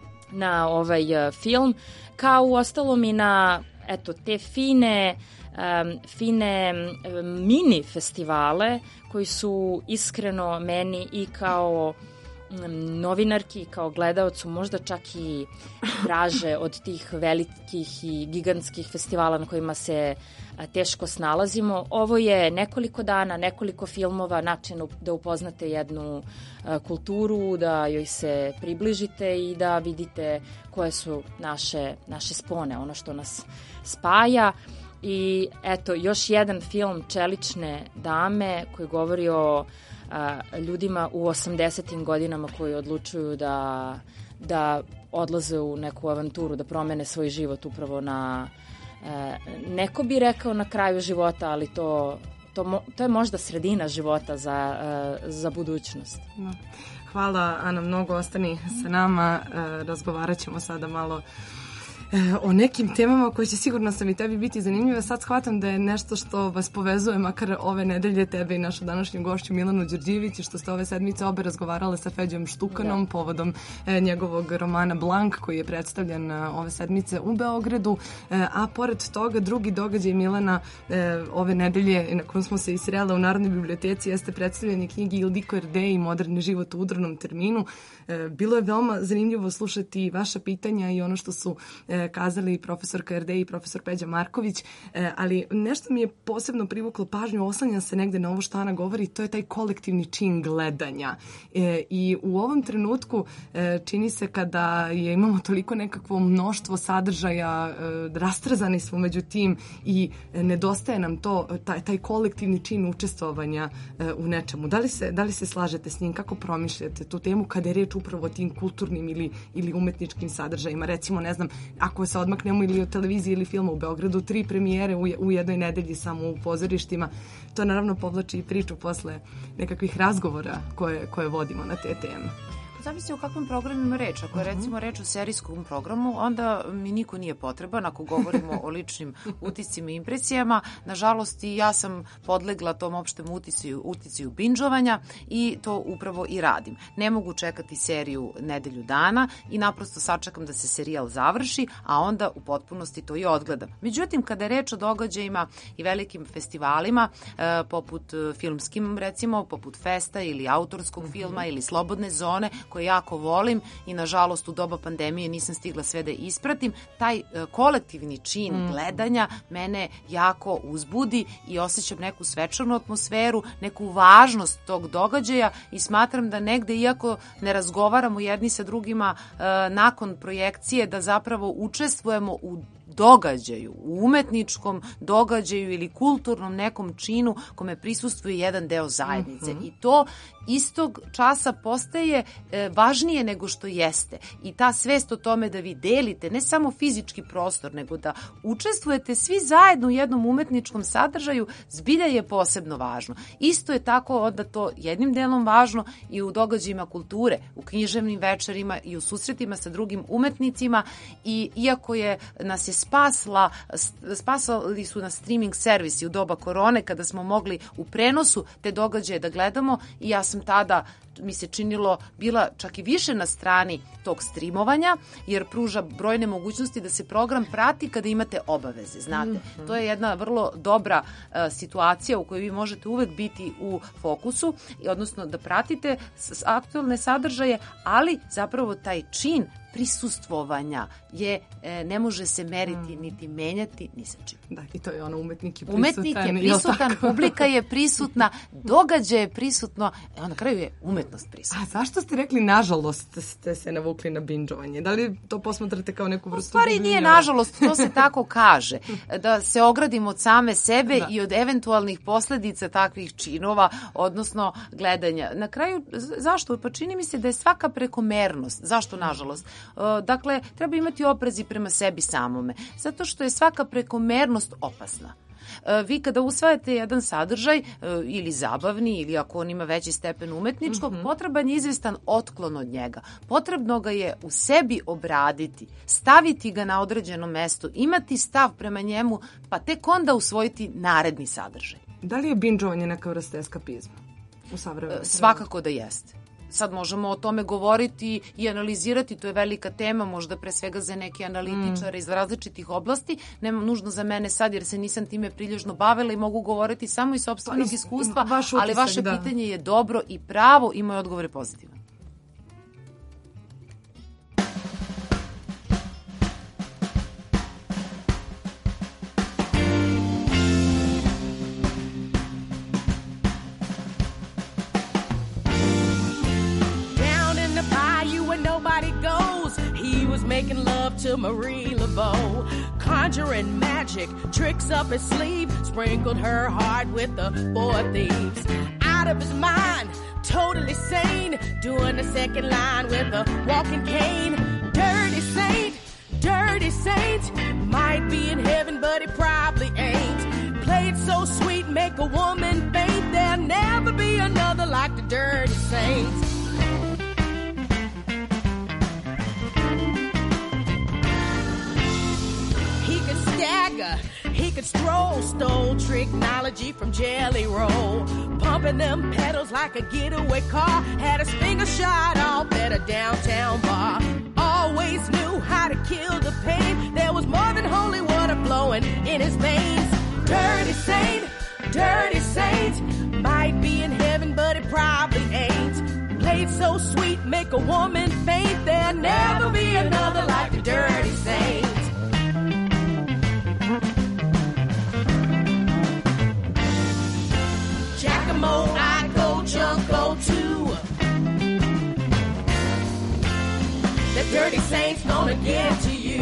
na ovaj uh, film, kao u ostalom i na eto, te fine Um, fine um, mini festivale koji su iskreno meni i kao um, novinarki i kao gledaocu možda čak i draže od tih velikih i gigantskih festivala na kojima se a, teško snalazimo. Ovo je nekoliko dana, nekoliko filmova, način da upoznate jednu a, kulturu, da joj se približite i da vidite koje su naše, naše spone, ono što nas spaja. I eto, još jedan film Čelične dame koji govori o a, ljudima u osamdesetim godinama koji odlučuju da, da odlaze u neku avanturu, da promene svoj život upravo na, a, neko bi rekao na kraju života, ali to, to, to je možda sredina života za, a, za budućnost. No. Hvala, Ana, mnogo, ostani sa nama, e, razgovarat ćemo sada malo o nekim temama koje će sigurno sam i tebi biti zanimljive. Sad shvatam da je nešto što vas povezuje, makar ove nedelje, tebe i našu današnju gošću Milanu Đurđević, što ste ove sedmice obe razgovarale sa Feđom Štukanom da. povodom e, njegovog romana Blank, koji je predstavljen e, ove sedmice u Beogradu. E, a pored toga, drugi događaj Milana e, ove nedelje, na kojem smo se i srele u Narodnoj biblioteci, jeste predstavljanje knjigi Ildiko Erdej i Moderni život u udarnom terminu. E, bilo je veoma zanimljivo slušati vaša pitanja i ono što su e, e, kazali profesor Kerde i profesor Peđa Marković, e, ali nešto mi je posebno privuklo pažnju, oslanjam se negde na ovo što Ana govori, to je taj kolektivni čin gledanja. E, I u ovom trenutku e, čini se kada je, imamo toliko nekakvo mnoštvo sadržaja, e, rastrzani smo među tim i e, nedostaje nam to, taj, taj kolektivni čin učestvovanja e, u nečemu. Da li, se, da li se slažete s njim? Kako promišljate tu temu kada je reč upravo o tim kulturnim ili, ili umetničkim sadržajima? Recimo, ne znam, ako se odmaknemo ili od televizije ili filma u Beogradu, tri premijere u, u jednoj nedelji samo u pozorištima, to naravno povlači i priču posle nekakvih razgovora koje, koje vodimo na te teme. Zavisi o kakvom programima reč. Ako je recimo reč o serijskom programu, onda mi niko nije potreban ako govorimo o ličnim utiscima i impresijama. Nažalost, i ja sam podlegla tom opštem uticiju, uticiju binđovanja i to upravo i radim. Ne mogu čekati seriju nedelju dana i naprosto sačekam da se serijal završi, a onda u potpunosti to i odgledam. Međutim, kada je reč o događajima i velikim festivalima, e, poput filmskim, recimo, poput Festa ili autorskog filma ili Slobodne zone, koje jako volim i nažalost u doba pandemije nisam stigla sve da ispratim, taj uh, kolektivni čin mm. gledanja mene jako uzbudi i osjećam neku svečanu atmosferu, neku važnost tog događaja i smatram da negde, iako ne razgovaramo jedni sa drugima uh, nakon projekcije, da zapravo učestvujemo u događaju, u umetničkom događaju ili kulturnom nekom činu kome prisustvuje jedan deo zajednice. Mm-hmm. I to istog časa postaje e, važnije nego što jeste. I ta svest o tome da vi delite ne samo fizički prostor, nego da učestvujete svi zajedno u jednom umetničkom sadržaju, zbilja je posebno važno. Isto je tako onda to jednim delom važno i u događajima kulture, u književnim večerima i u susretima sa drugim umetnicima i iako je nas je spasla, spasali su nas streaming servisi u doba korone kada smo mogli u prenosu te događaje da gledamo i ja sam tada, mi se činilo, bila čak i više na strani tog streamovanja, jer pruža brojne mogućnosti da se program prati kada imate obaveze, znate. Mm-hmm. To je jedna vrlo dobra uh, situacija u kojoj vi možete uvek biti u fokusu, odnosno da pratite s- aktualne sadržaje, ali zapravo taj čin prisustvovanja je, e, ne može se meriti, mm. niti menjati, ni sa čim. Da, i to je ono, umetnik je prisutan. Umetnik je prisutan, publika je prisutna, događaj je prisutno, a na kraju je umetnost prisutna. A zašto ste rekli, nažalost, ste se navukli na binđovanje? Da li to posmatrate kao neku vrstu... U stvari nije nažalost, to se tako kaže. Da se ogradimo od same sebe da. i od eventualnih posledica takvih činova, odnosno gledanja. Na kraju, zašto? Pa čini mi se da je svaka prekomernost. Zašto nažalost? Dakle, treba imati oprez i prema sebi samome. Zato što je svaka prekomernost opasna. Vi kada usvajate jedan sadržaj ili zabavni ili ako on ima veći stepen umetničkog, mm-hmm. potreban je izvestan otklon od njega. Potrebno ga je u sebi obraditi, staviti ga na određeno mesto, imati stav prema njemu, pa tek onda usvojiti naredni sadržaj. Da li je binđovanje neka vrsta eskapizma u savremenom? Svakako da jeste. Sad možemo o tome govoriti i analizirati, to je velika tema, možda pre svega za neke analitičare mm. iz različitih oblasti, nema nužno za mene sad jer se nisam time prilježno bavila i mogu govoriti samo iz sopstvenog pa, iskustva, vaš utisak, ali vaše da. pitanje je dobro i pravo i moj odgovor je pozitivan. Making love to Marie Laveau, conjuring magic tricks up his sleeve, sprinkled her heart with the four thieves. Out of his mind, totally sane, doing the second line with a walking cane. Dirty saint, dirty saint, might be in heaven but he probably ain't. Played so sweet, make a woman faint, there'll never be another like the dirty saint. Stagger, he could stroll, stole technology from Jelly Roll, pumping them pedals like a getaway car, had his finger shot off at a downtown bar. Always knew how to kill the pain, there was more than holy water flowing in his veins. Dirty saint, dirty saint, might be in heaven but it probably ain't. Played so sweet, make a woman faint, there'll never be another like the dirty saint. dirty saints gonna get to you.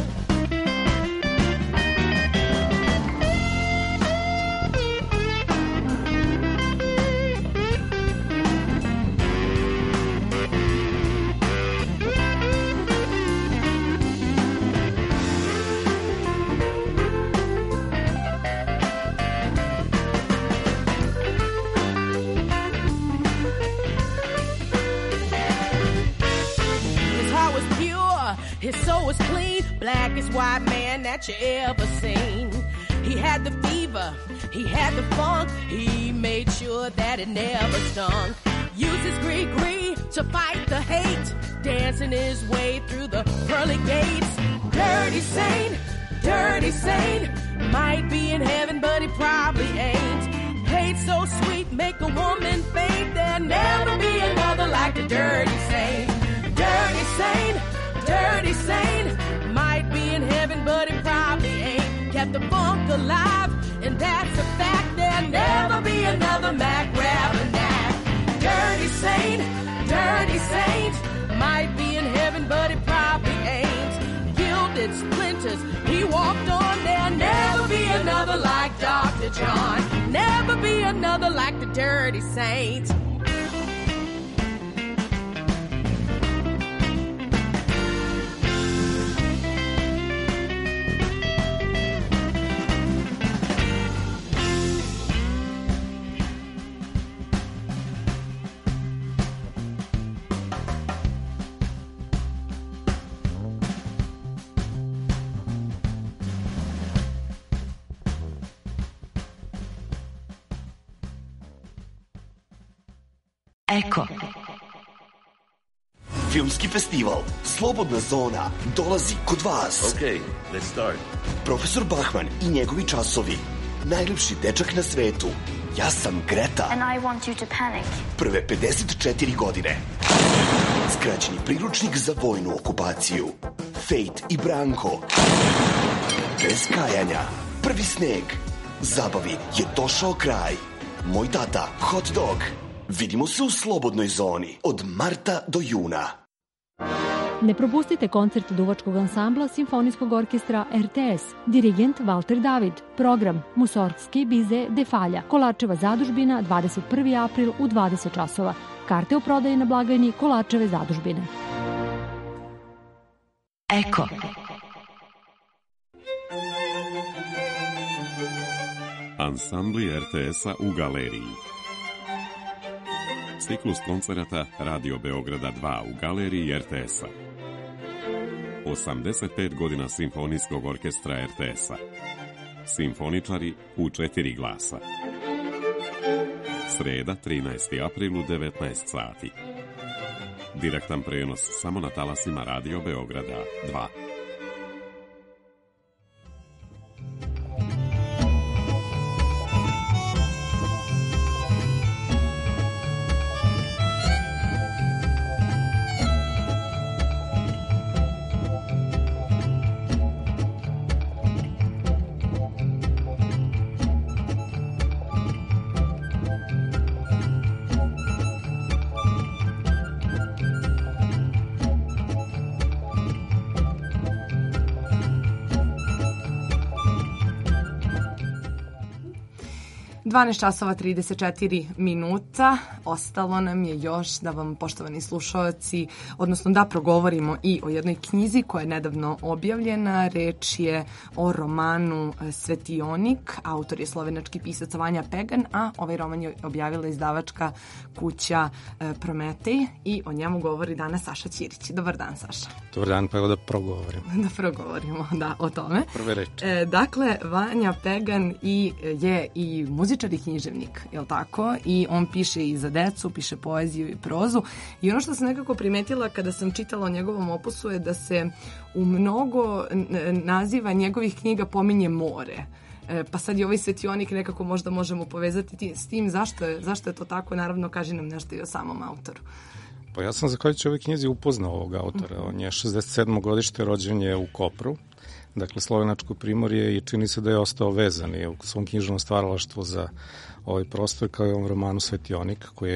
His soul was clean, blackest white man that you ever seen. He had the fever, he had the funk, he made sure that it never stunk. Used his gree-gree to fight the hate, dancing his way through the pearly gates. Dirty saint, dirty saint, might be in heaven but he probably ain't. Hate so sweet, make a woman faint, there'll never be another like the dirty saint. Dirty saint, dirty saint, might be in heaven but he probably ain't. Kept the funk alive, and that's a fact, there'll never be another Mac Ravenack. Dirty saint, dirty saint, might be in heaven but he probably ain't. Gilded splinters, he walked on, there'll never be another like Doctor John. Never be another like the dirty saint. Eko. Filmski festival Slobodna zona dolazi kod vas. Okay, let's start. Profesor Bachman i njegovi časovi. Najlepši dečak na svetu. Ja sam Greta. And I want you to panic. Prve pedeset četiri godine. Skraćeni priručnik za vojnu okupaciju. Fate i Branko. Bez kajanja. Prvi sneg. Zabavi je došao kraj. Moj tata, hot dog. Vidimo se u Slobodnoj zoni od marta do juna. Ne propustite koncert duvačkog ansambla Simfonijskog orkestra R T S. Dirigent Valter David. Program Musorgski Bize de Falja. Kolačeva zadužbina dvadeset prvi april u dvadeset časova. Karte u prodaji na blagajni Kolačeve zadužbine. Eko. Ansambli R T S-a u galeriji. Ciklus koncerata Radio Beograda dva u galeriji R T S-a. osamdeset pet godina Simfonijskog orkestra R T S-a. Simfoničari u četiri glasa. Sreda, trinaesti april u devetnaest sati. Direktan prenos samo na talasima Radio Beograda dva. dvanaest časova trideset četiri minuta. Ostalo nam je još da vam, poštovani slušalci, odnosno da progovorimo i o jednoj knjizi koja je nedavno objavljena. Reč je o romanu Svetionik. Autor je slovenački pisac Vanja Pegan, a ovaj roman je objavila izdavačka kuća Prometej i o njemu govori danas Saša Ćirić. Dobar dan, Saša. Dobar dan, pa evo da progovorimo. Da progovorimo, da, o tome. Prve reči. E, dakle, Vanja Pegan i, je i muzičar i književnik, je li tako? I on piše i za decu, piše poeziju i prozu. I ono što sam nekako primetila kada sam čitala o njegovom opusu je da se u mnogo naziva njegovih knjiga pominje more. E, pa sad i ovaj Svetionik nekako možda možemo povezati ti, s tim. Zašto je, zašto je to tako? Naravno, kaži nam nešto i o samom autoru. Pa ja sam zahvaljujući ovoj knjizi upoznao ovog autora. On je šezdeset sedmo godište, rođen je u Kopru, dakle slovenačko primorje, i čini se da je ostao vezan i u svom knjižnom stvaralaštvu za ovaj prostor, kao i ovom romanu Svetionik, koji je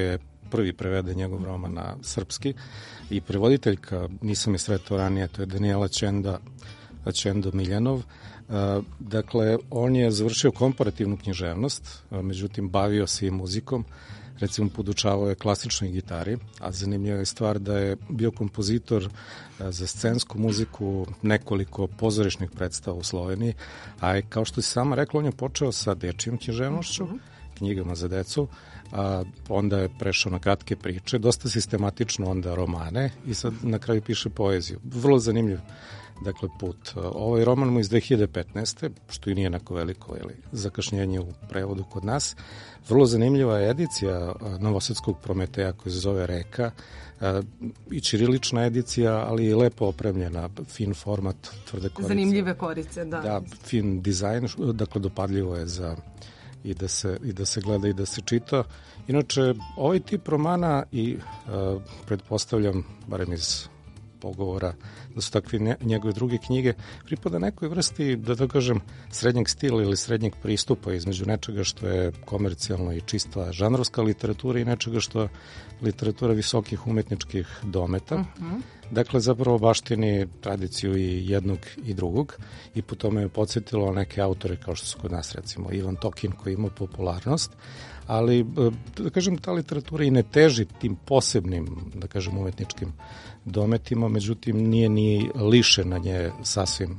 prvi prevede njegov roman na srpski i prevoditeljka, nisam je sretao ranije, to je Danijela Ćenda, Ćendo Miljanov. Dakle, on je završio komparativnu književnost, međutim bavio se i muzikom, recimo podučavao je klasičnoj gitari, a zanimljiva je stvar da je bio kompozitor za scensku muziku nekoliko pozorišnih predstava u Sloveniji, a kao što si sama rekla, on je počeo sa dečijom književnošću, knjigama za decu, a onda je prešao na kratke priče, dosta sistematično onda romane i sad na kraju piše poeziju. Vrlo zanimljiv dakle put. Ovaj roman mu iz dve hiljade petnaeste. što i nije neko veliko ili zakašnjenje u prevodu kod nas. Vrlo zanimljiva je edicija Novosadskog Prometeja koja se zove Reka i ćirilična edicija, ali i lepo opremljena, fin format, tvrde korice. Zanimljive korice, da. Da, fin dizajn, dakle dopadljivo je za i da se, i da se gleda i da se čita. Inače, ovaj tip romana i uh, pretpostavljam, barem iz pogovora, da su takve njegove druge knjige, pripada nekoj vrsti, da to kažem, srednjeg stila ili srednjeg pristupa između nečega što je komercijalno i čista žanrovska literatura i nečega što je literatura visokih umetničkih dometa. Uh-huh. Dakle, zapravo baštini tradiciju i jednog i drugog i po tome je podsjetilo neke autore kao što su kod nas, recimo Ivan Tokin koji ima popularnost, ali da kažem ta literatura i ne teži tim posebnim, da kažem, umetničkim dometima, međutim nije ni lišena nje sasvim.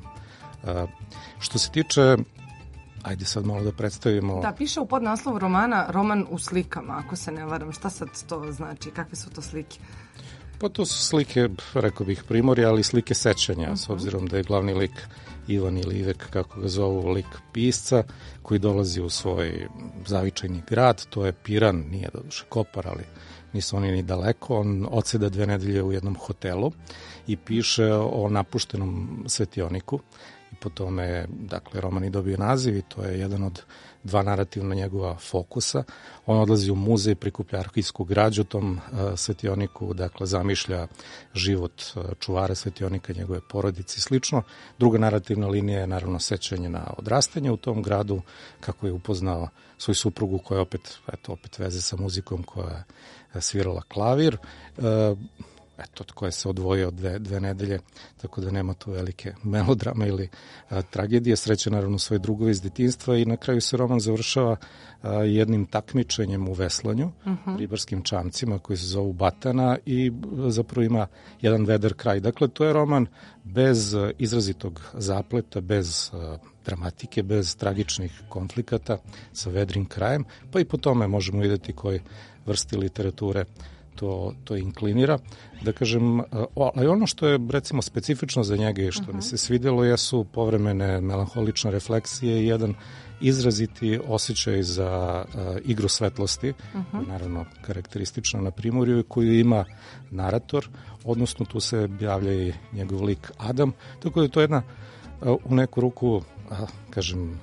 Što se tiče, ajde sad malo da predstavimo. Da, piše u podnaslovu romana roman u slikama, ako se ne varam. Šta sad to znači? Kakve su to slike? Pa to su slike, rekao bih, Primorja, ali slike sećanja, uh-huh. s obzirom da je glavni lik Ivan ili Ivek, kako ga zovu, lik pisca, koji dolazi u svoj zavičajni grad, to je Piran, nije doduše Kopar, ali nisu oni ni daleko, on odseda dve nedelje u jednom hotelu i piše o napuštenom svetioniku i po tome, dakle, roman i dobio naziv i to je jedan od dva narativna njegova fokusa. On odlazi u muzej, prikuplja arhivsku građu u tom uh, svetioniku, dakle zamišlja život uh, čuvara svetionika, njegove porodice i slično. Druga narativna linija je naravno sećanje na odrastanje u tom gradu, kako je upoznao svoju suprugu koja je opet, eto, opet veze sa muzikom, koja je svirala klavir. Uh, eto, koja se odvojio od dve, dve nedelje, tako da nema tu velike melodrame ili a, tragedije. Sreće naravno svoje drugove iz detinjstva i na kraju se roman završava a, jednim takmičenjem u veslanju, uh-huh. ribarskim čamcima koji se zovu Batana i zapravo ima jedan vedar kraj. Dakle, to je roman bez izrazitog zapleta, bez a, dramatike, bez tragičnih konflikata, sa vedrim krajem, pa i po tome možemo vidjeti koji vrsti literature to, to inklinira. Da kažem, ali ono što je recimo specifično za njega i što uh-huh. mi se svidjelo jesu povremene melanholične refleksije i jedan izraziti osjećaj za uh, igru svetlosti, uh-huh. naravno karakteristično na Primorju, koju ima narator, odnosno tu se javlja i njegov lik Adam, tako da je to jedna uh, u neku ruku, uh, kažem,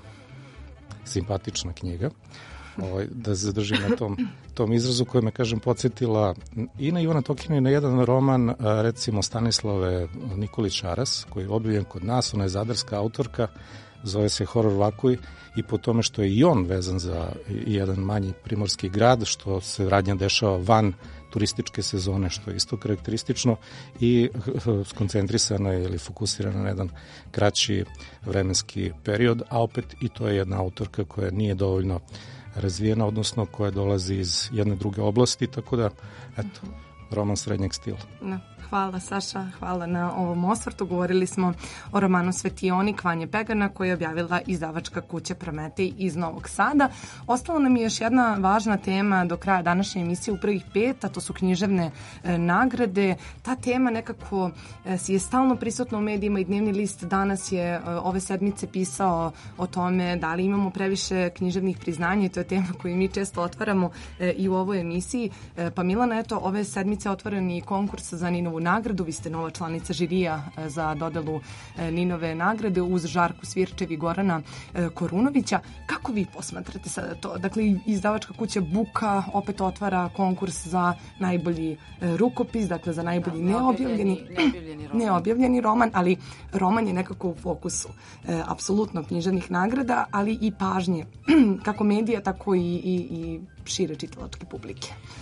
simpatična knjiga. Ovaj, da zadržim na tom, tom izrazu koji me, kažem, podsjetila i na Ivana Tokina i na jedan roman, recimo Stanislave Nikolić Aras, koji je objavljen kod nas, ona je zadarska autorka, zove se Horor Vakuj i po tome što je i on vezan za jedan manji primorski grad, što se radnja dešava van turističke sezone, što je isto karakteristično i skoncentrisana ili fokusirana na jedan kraći vremenski period, a opet i to je jedna autorka koja nije dovoljno razvijena, odnosno koja dolazi iz jedne druge oblasti, tako da, eto, roman srednjeg stila. No. Hvala Saša, hvala na ovom osvrtu. Govorili smo o romanu Svetionik Vanje Pegana koji je objavila izdavačka kuća Prometej iz Novog Sada. Ostala nam je još jedna važna tema do kraja današnje emisije u prvih pet, a to su književne e, nagrade. Ta tema nekako e, si je stalno prisutna u medijima i Dnevni list danas je e, ove sedmice pisao o tome da li imamo previše književnih priznanja i to je tema koju mi često otvaramo e, i u ovoj emisiji. E, pa Milana, eto, ove sedmice otvoren i konkurs za Ninovu nagradu. Vi ste nova članica žirija za dodelu Ninove nagrade uz Žarku Svirčev i Gorana Korunovića. Kako vi posmatrate sada to? Dakle, izdavačka kuća Buka opet otvara konkurs za najbolji rukopis, dakle za najbolji da, neobjavljeni, neobjavljeni, roman. neobjavljeni roman, ali roman je nekako u fokusu e, apsolutno književnih nagrada, ali i pažnje kako medija, tako i, i, i šire čitalačke publike.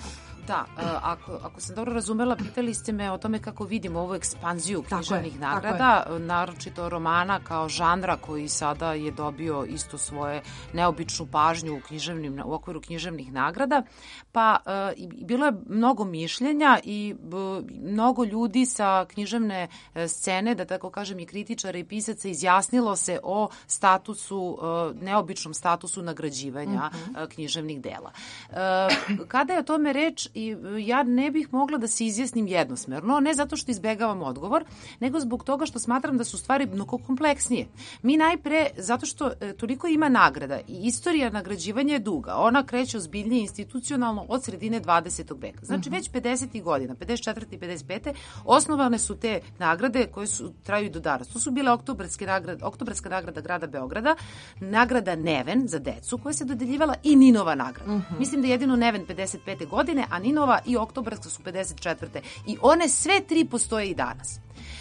Da, ako, ako sam dobro razumela, pitali ste me o tome kako vidimo ovu ekspanziju književnih je, nagrada, naročito romana kao žanra koji sada je dobio isto svoje neobičnu pažnju u, književnim, u okviru književnih nagrada. Pa e, bilo je mnogo mišljenja i b, mnogo ljudi sa književne scene, da tako kažem i kritičara i pisaca, izjasnilo se o statusu, e, neobičnom statusu nagrađivanja mm-hmm. književnih dela. E, kada je o tome reč, i ja ne bih mogla da se izjasnim jednosmerno, ne zato što izbegavam odgovor, nego zbog toga što smatram da su stvari mnogo kompleksnije. Mi najpre, zato što e, toliko ima nagrada i istorija nagrađivanja je duga, ona kreće ozbiljnije institucionalno od sredine dvadesetog veka. Znači, uh-huh. već pedesetih godina, pedeset četvrte i pedeset pete osnovane su te nagrade koje su traju i do danas. To su bile oktobarske nagrade, oktobarska nagrada grada Beograda, nagrada Neven za decu koja se dodeljivala i Ninova nagrada. Uh-huh. Mislim da jedino Neven pedeset pete godine, a Ninova i oktobarska su pedeset četvrte I one sve tri postoje i danas.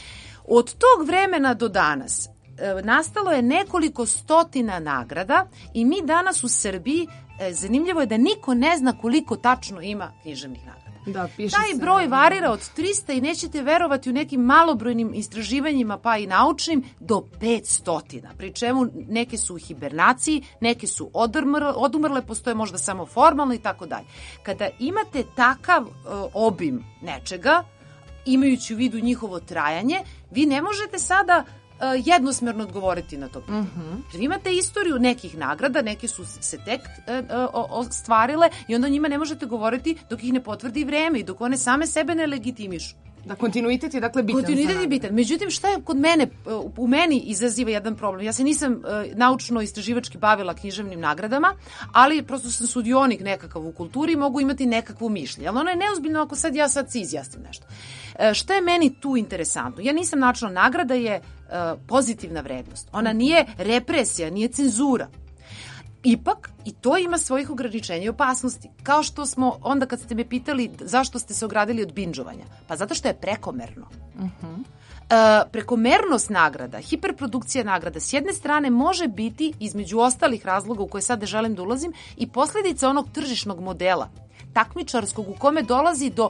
Od tog vremena do danas e, nastalo je nekoliko stotina nagrada i mi danas u Srbiji, e, zanimljivo je da niko ne zna koliko tačno ima književnih nagrada. Da, piše Taj se, broj varira od trista i nećete verovati u nekim malobrojnim istraživanjima pa i naučnim do petsto, pri čemu neke su u hibernaciji, neke su odumrle, odumrle postoje možda samo formalno i tako dalje. Kada imate takav uh, obim nečega, imajući u vidu njihovo trajanje, vi ne možete sada uh, jednosmerno odgovoriti na to pitanje. Mm-hmm. Vi imate istoriju nekih nagrada, neke su se tek uh, ostvarile i onda o njima ne možete govoriti dok ih ne potvrdi vreme i dok one same sebe ne legitimišu. Da, kontinuitet je dakle bitan. Kontinuitet je bitan. Međutim, šta je kod mene, u meni izaziva jedan problem? Ja se nisam uh, naučno-istraživački bavila književnim nagradama, ali prosto sam sudionik nekakav u kulturi i mogu imati nekakvo mišljenje. Ali ono je neozbiljno ako sad ja sad si izjasnim nešto. Uh, šta je meni tu interesantno? Ja nisam načela, nagrada je uh, pozitivna vrednost. Ona nije represija, nije cenzura. Ipak, i to ima svojih ograničenja i opasnosti. Kao što smo, onda kad ste me pitali zašto ste se ogradili od binđovanja, pa zato što je prekomerno. Uh-huh. E, prekomernost nagrada, hiperprodukcija nagrada, s jedne strane može biti, između ostalih razloga u koje sad ne želim da ulazim, i posljedica onog tržišnog modela, takmičarskog, u kome dolazi do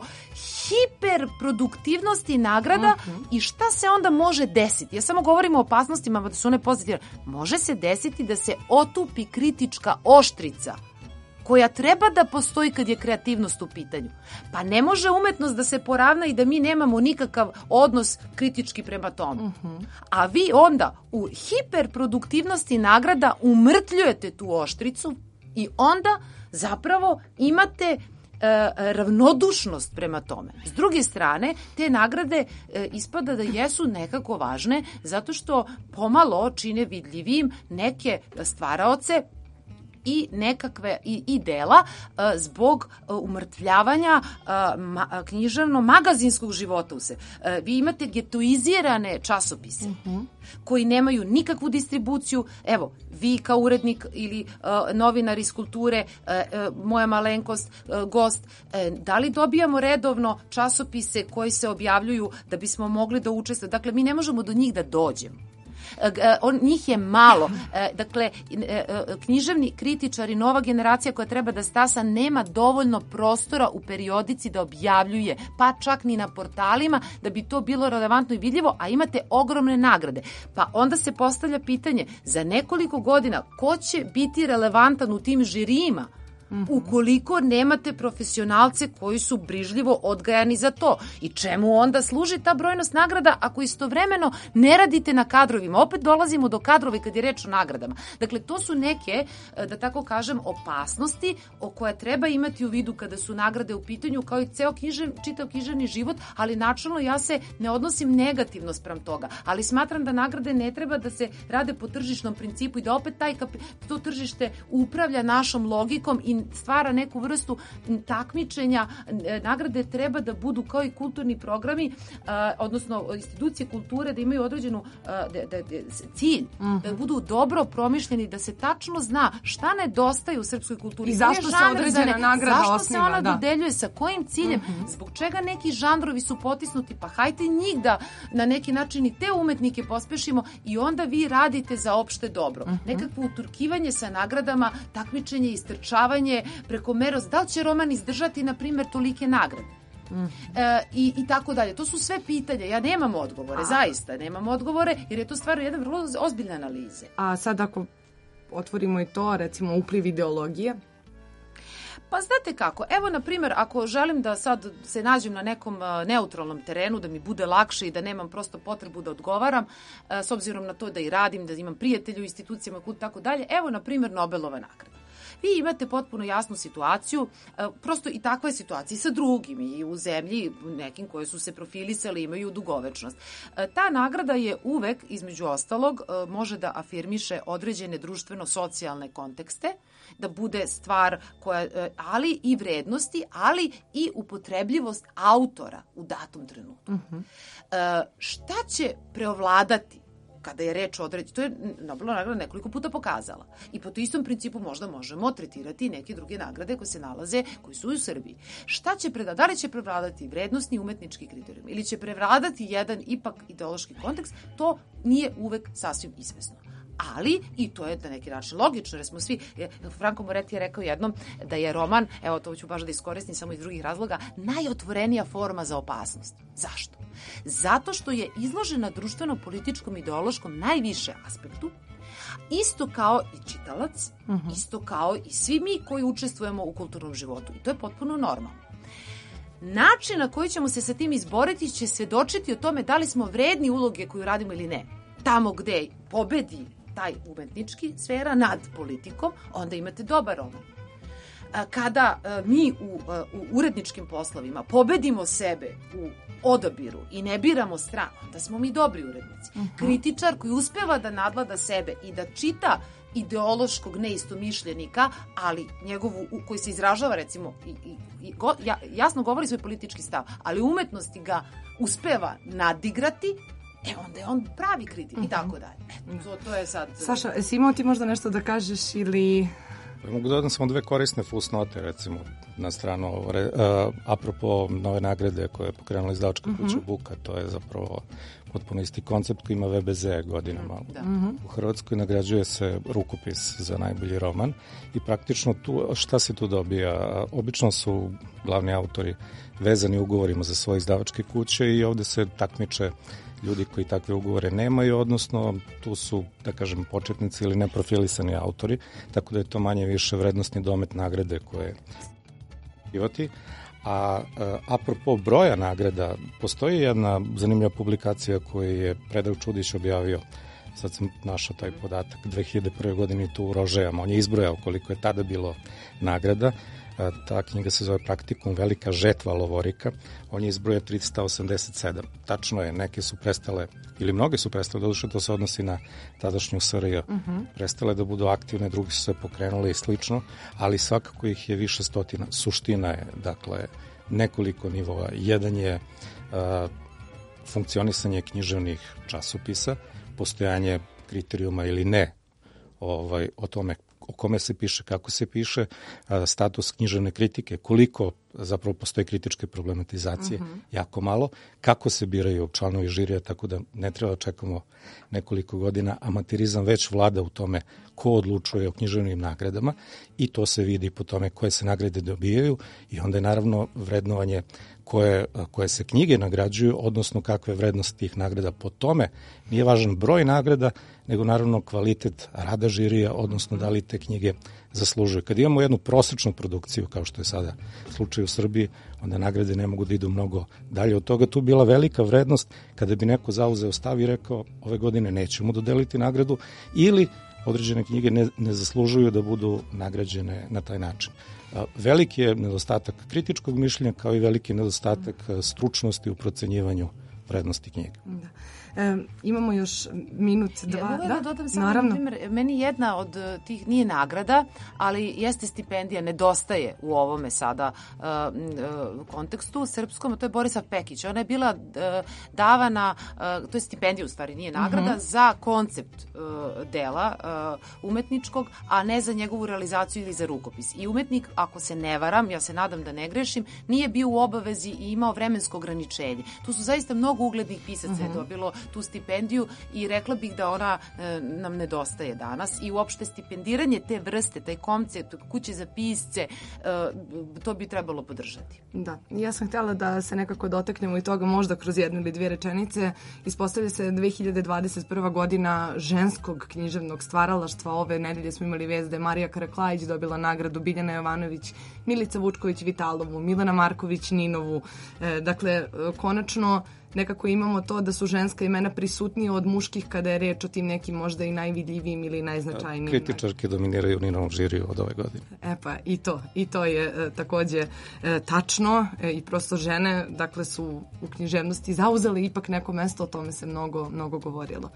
hiperproduktivnosti nagrada uh-huh. i šta se onda može desiti. Ja samo govorim o opasnostima, da su one pozitivne. Može se desiti da se otupi kritička oštrica koja treba da postoji kad je kreativnost u pitanju. Pa ne može umetnost da se poravna i da mi nemamo nikakav odnos kritički prema tome. Uh-huh. A vi onda u hiperproduktivnosti nagrada umrtljujete tu oštricu i onda zapravo imate E, ravnodušnost prema tome. S druge strane, te nagrade e, ispada da jesu nekako važne zato što pomalo čine vidljivim neke stvaraoce i nekakve i, i dela uh, zbog uh, umrtvljavanja uh, ma, književno-magazinskog života u se. Uh, vi imate getoizirane časopise uh-huh. koji nemaju nikakvu distribuciju. Evo, vi kao urednik ili uh, novinar iz kulture, uh, uh, moja malenkost, uh, gost, uh, da li dobijamo redovno časopise koji se objavljuju da bismo mogli da učestvujemo? Dakle, mi ne možemo do njih da dođemo. On, njih je malo. Dakle, književni kritičari, nova generacija koja treba da stasa, nema dovoljno prostora u periodici da objavljuje, pa čak ni na portalima, da bi to bilo relevantno i vidljivo, a imate ogromne nagrade. Pa onda se postavlja pitanje, za nekoliko godina ko će biti relevantan u tim žirijima ukoliko nemate profesionalce koji su brižljivo odgajani za to? I čemu onda služi ta brojnost nagrada ako istovremeno ne radite na kadrovima? Opet dolazimo do kadrova kad je reč o nagradama. Dakle, to su neke, da tako kažem, opasnosti o koje treba imati u vidu kada su nagrade u pitanju, kao i ceo književ, čitav književni život, ali načelno ja se ne odnosim negativno sprem toga, ali smatram da nagrade ne treba da se rade po tržišnom principu i da opet taj, to tržište upravlja našom logikom i stvara neku vrstu takmičenja. Nagrade treba da budu kao i kulturni programi, odnosno institucije kulture, da imaju određenu da, da, da, cilj, uh-huh. da budu dobro promišljeni, da se tačno zna šta nedostaje u srpskoj kulturi. I zašto se određena nagrada zašto osniva, se ona da. dodeljuje, sa kojim ciljem, uh-huh. zbog čega neki žanrovi su potisnuti, pa hajte njih da na neki način i te umetnike pospešimo i onda vi radite za opšte dobro. Uh-huh. Nekakvo uturkivanje sa nagradama, takmičenje, istrčavanje pitanje prekomerost, da li će roman izdržati, na primjer, tolike nagrade. Mm. E, i, i tako dalje. To su sve pitanja. Ja nemam odgovore, a. zaista nemam odgovore, jer je to stvarno jedna vrlo ozbiljna analize. A sad ako otvorimo i to, recimo upliv ideologije? Pa znate kako, evo na primjer, ako želim da sad se nađem na nekom neutralnom terenu, da mi bude lakše i da nemam prosto potrebu da odgovaram, s obzirom na to da i radim, da imam prijatelje u institucijama, kud tako dalje, evo na primjer Nobelova nagrada. Vi imate potpuno jasnu situaciju, prosto i takva je situacija i sa drugim i u zemlji nekim koje su se profilisali imaju dugovečnost. Ta nagrada je uvek, između ostalog, može da afirmiše određene društveno-socijalne kontekste, da bude stvar koja, ali i vrednosti, ali i upotrebljivost autora u datom trenutku. Uh-huh. Šta će preovladati kada je reč o određenju? To je Nobelova nagrada nekoliko puta pokazala. I po to istom principu možda možemo tretirati neke druge nagrade koje se nalaze, koji su u Srbiji. Šta će prevladati? Da li će prevladati vrednostni umetnički kriterijum ili će prevladati jedan ipak ideološki kontekst? To nije uvek sasvim izvesno. Ali, i to je na neki način logično, jer smo svi, Franco Moretti je rekao jednom da je roman, evo to ću baš da iskoristim samo iz drugih razloga, najotvorenija forma za opasnost. Zašto? Zato što je izložena društveno-političkom, ideološkom najviše aspektu, isto kao i čitalac, uh-huh. isto kao i svi mi koji učestvujemo u kulturnom životu. I to je potpuno normalno. Način na koji ćemo se sa tim izboriti će svedočiti o tome da li smo vredni uloge koju radimo ili ne. Tamo gde pobedi taj umetnički sfera nad politikom, onda imate dobar roman. Kada mi u, u uredničkim poslovima pobedimo sebe u odabiru i ne biramo stranu, onda smo mi dobri urednici. Uh-huh. Kritičar koji uspeva da nadlada sebe i da čita ideološkog neistomišljenika, ali njegovu, koji se izražava recimo i, i, i go, ja, jasno govori svoj politički stav, ali umetnosti ga uspeva nadigrati, e onda je on pravi kritik uh-huh. i tako dalje. E, to, to je sad... Saša, jesi imao ti možda nešto da kažeš ili... Mogu da dodam samo dve korisne fusnote, recimo, na stranu, uh, apropo nove nagrade koje je pokrenula izdavačka kuća uh-huh. Buka, to je zapravo potpuno isti koncept koji ima V B Z godinama. Da. Uh-huh. U Hrvatskoj nagrađuje se rukopis za najbolji roman i praktično tu, šta se tu dobija? Obično su glavni autori vezani ugovorima za svoje izdavačke kuće i ovde se takmiče ljudi koji takve ugovore nemaju, odnosno tu su, da kažem, početnici ili neprofilisani autori, tako da je to manje više vrednostni domet nagrade koje je. A, a apropo broja nagrada, postoji jedna zanimljiva publikacija koju je Predrag Čudić objavio, sad sam našao taj podatak, dve hiljade prve. godine tu u Rožejama, on je izbrojao koliko je tada bilo nagrada. Ta knjiga se zove Praktikum, velika žetva lovorika. On je izbrojao tristo osamdeset sedam. Tačno je, neke su prestale, ili mnoge su prestale, doduše to se odnosi na tadašnju S R J. Uh-huh. Prestale da budu aktivne, drugi su se pokrenuli i slično, ali svakako ih je više stotina. Suština je, dakle, nekoliko nivoa. Jedan je uh, funkcionisanje književnih časopisa, postojanje kriterijuma ili ne ovaj, o tome o kome se piše, kako se piše, status književne kritike, koliko zapravo postoje kritičke problematizacije, uh-huh. jako malo, kako se biraju članovi žirija, tako da ne treba da čekamo nekoliko godina. Amaterizam već vlada u tome ko odlučuje o književnim nagradama i to se vidi po tome koje se nagrade dobijaju i onda je naravno vrednovanje koje, koje se knjige nagrađuju, odnosno kakve vrednosti tih nagrada. Po tome nije važan broj nagrada, nego naravno kvalitet rada žirija, odnosno da li te knjige zaslužuju. Kad imamo jednu prosečnu produkciju, kao što je sada slučaj u Srbiji, onda nagrade ne mogu da idu mnogo dalje od toga. Tu bila velika vrednost kada bi neko zauzeo stav i rekao ove godine nećemo dodeliti nagradu ili određene knjige ne, ne zaslužuju da budu nagrađene na taj način. Veliki je nedostatak kritičkog mišljenja kao i veliki nedostatak stručnosti u procenjivanju vrednosti knjiga. Da. E, imamo još minut, dva. Ja mogu da dodam samo, na primjer, meni jedna od tih, nije nagrada, ali jeste stipendija, nedostaje u ovome sada uh, uh, kontekstu srpskom, a to je Borisav Pekić. Ona je bila uh, davana, uh, to je stipendija u stvari, nije nagrada, uh-huh. za koncept uh, dela uh, umetničkog, a ne za njegovu realizaciju ili za rukopis. I umetnik, ako se ne varam, ja se nadam da ne grešim, nije bio u obavezi i imao vremensko ograničenje. Tu su zaista mnogo mnogo uglednih pisaca Mhm. je dobilo tu stipendiju i rekla bih da ona e, nam nedostaje danas i uopšte stipendiranje te vrste, taj koncept kuće za pisce, e, to bi trebalo podržati. Da, ja sam htjela da se nekako dotaknemo i toga možda kroz jednu ili dvije rečenice. Ispostavlja se dve hiljade dvadeset prva godina ženskog književnog stvaralaštva. Ove nedelje smo imali vest da je Marija Karaklajić dobila nagradu, Biljana Jovanović, Milica Vučković Vitalovu, Milana Marković Ninovu. E, dakle, e, konačno nekako imamo to da su ženska imena prisutnije od muških kada je reč o tim nekim možda i najvidljivijim ili najznačajnijim. Kritičarke dominiraju u Ninovom žiriju od ove godine. E pa i to, i to je e, takođe e, tačno e, i prosto žene, dakle, su u književnosti zauzele ipak neko mesto, o tome se mnogo, mnogo govorilo.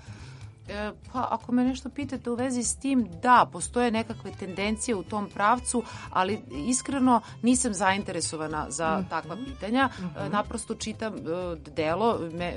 E, pa ako me nešto pitate u vezi s tim, da, postoje nekakve tendencije u tom pravcu, ali iskreno nisam zainteresovana za mm. takva pitanja. Mm-hmm. E, naprosto čitam e, delo, me,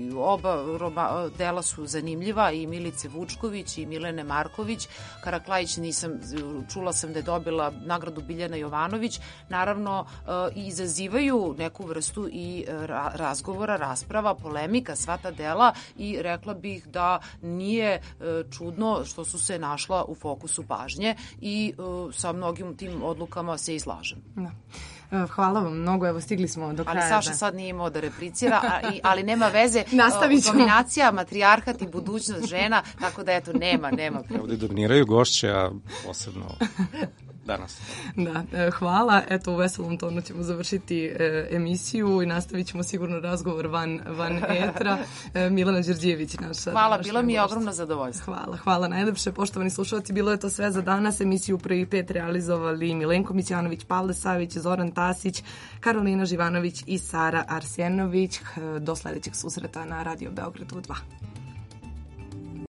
oba roba, dela su zanimljiva, i Milice Vučković i Milene Marković. Karaklajić nisam, čula sam da je dobila nagradu Biljana Jovanović. Naravno, e, izazivaju neku vrstu i ra, razgovora, rasprava, polemika, sva ta dela, i rekla bih da nije e, čudno što su se našla u fokusu pažnje i e, sa mnogim tim odlukama se izlažem. Da. Hvala vam mnogo, evo stigli smo do kraja. Ali Saša da. sad nije imao da replicira, a, i, ali nema veze. Nastavit ćemo. Dominacija, matrijarhat i budućnost žena, tako da eto, nema, nema. Ovdje dominiraju gošće, a posebno danas. Da, hvala. Eto, u veselom tonu ćemo završiti e, emisiju i nastavit ćemo sigurno razgovor van, van etra. E, Milana Đorđević, naša. Hvala, naša bilo mi je gošća. ogromno zadovoljstvo. Hvala, hvala najlepše. Poštovani slušalci, bilo je to sve za danas. Emisiju prvi pet realizovali Milenko Mićanović, Pavle Savić, Zoran Tasić, Karolina Živanović i Sara Arsenović. Do sledećeg susreta na Radio Beogradu dva.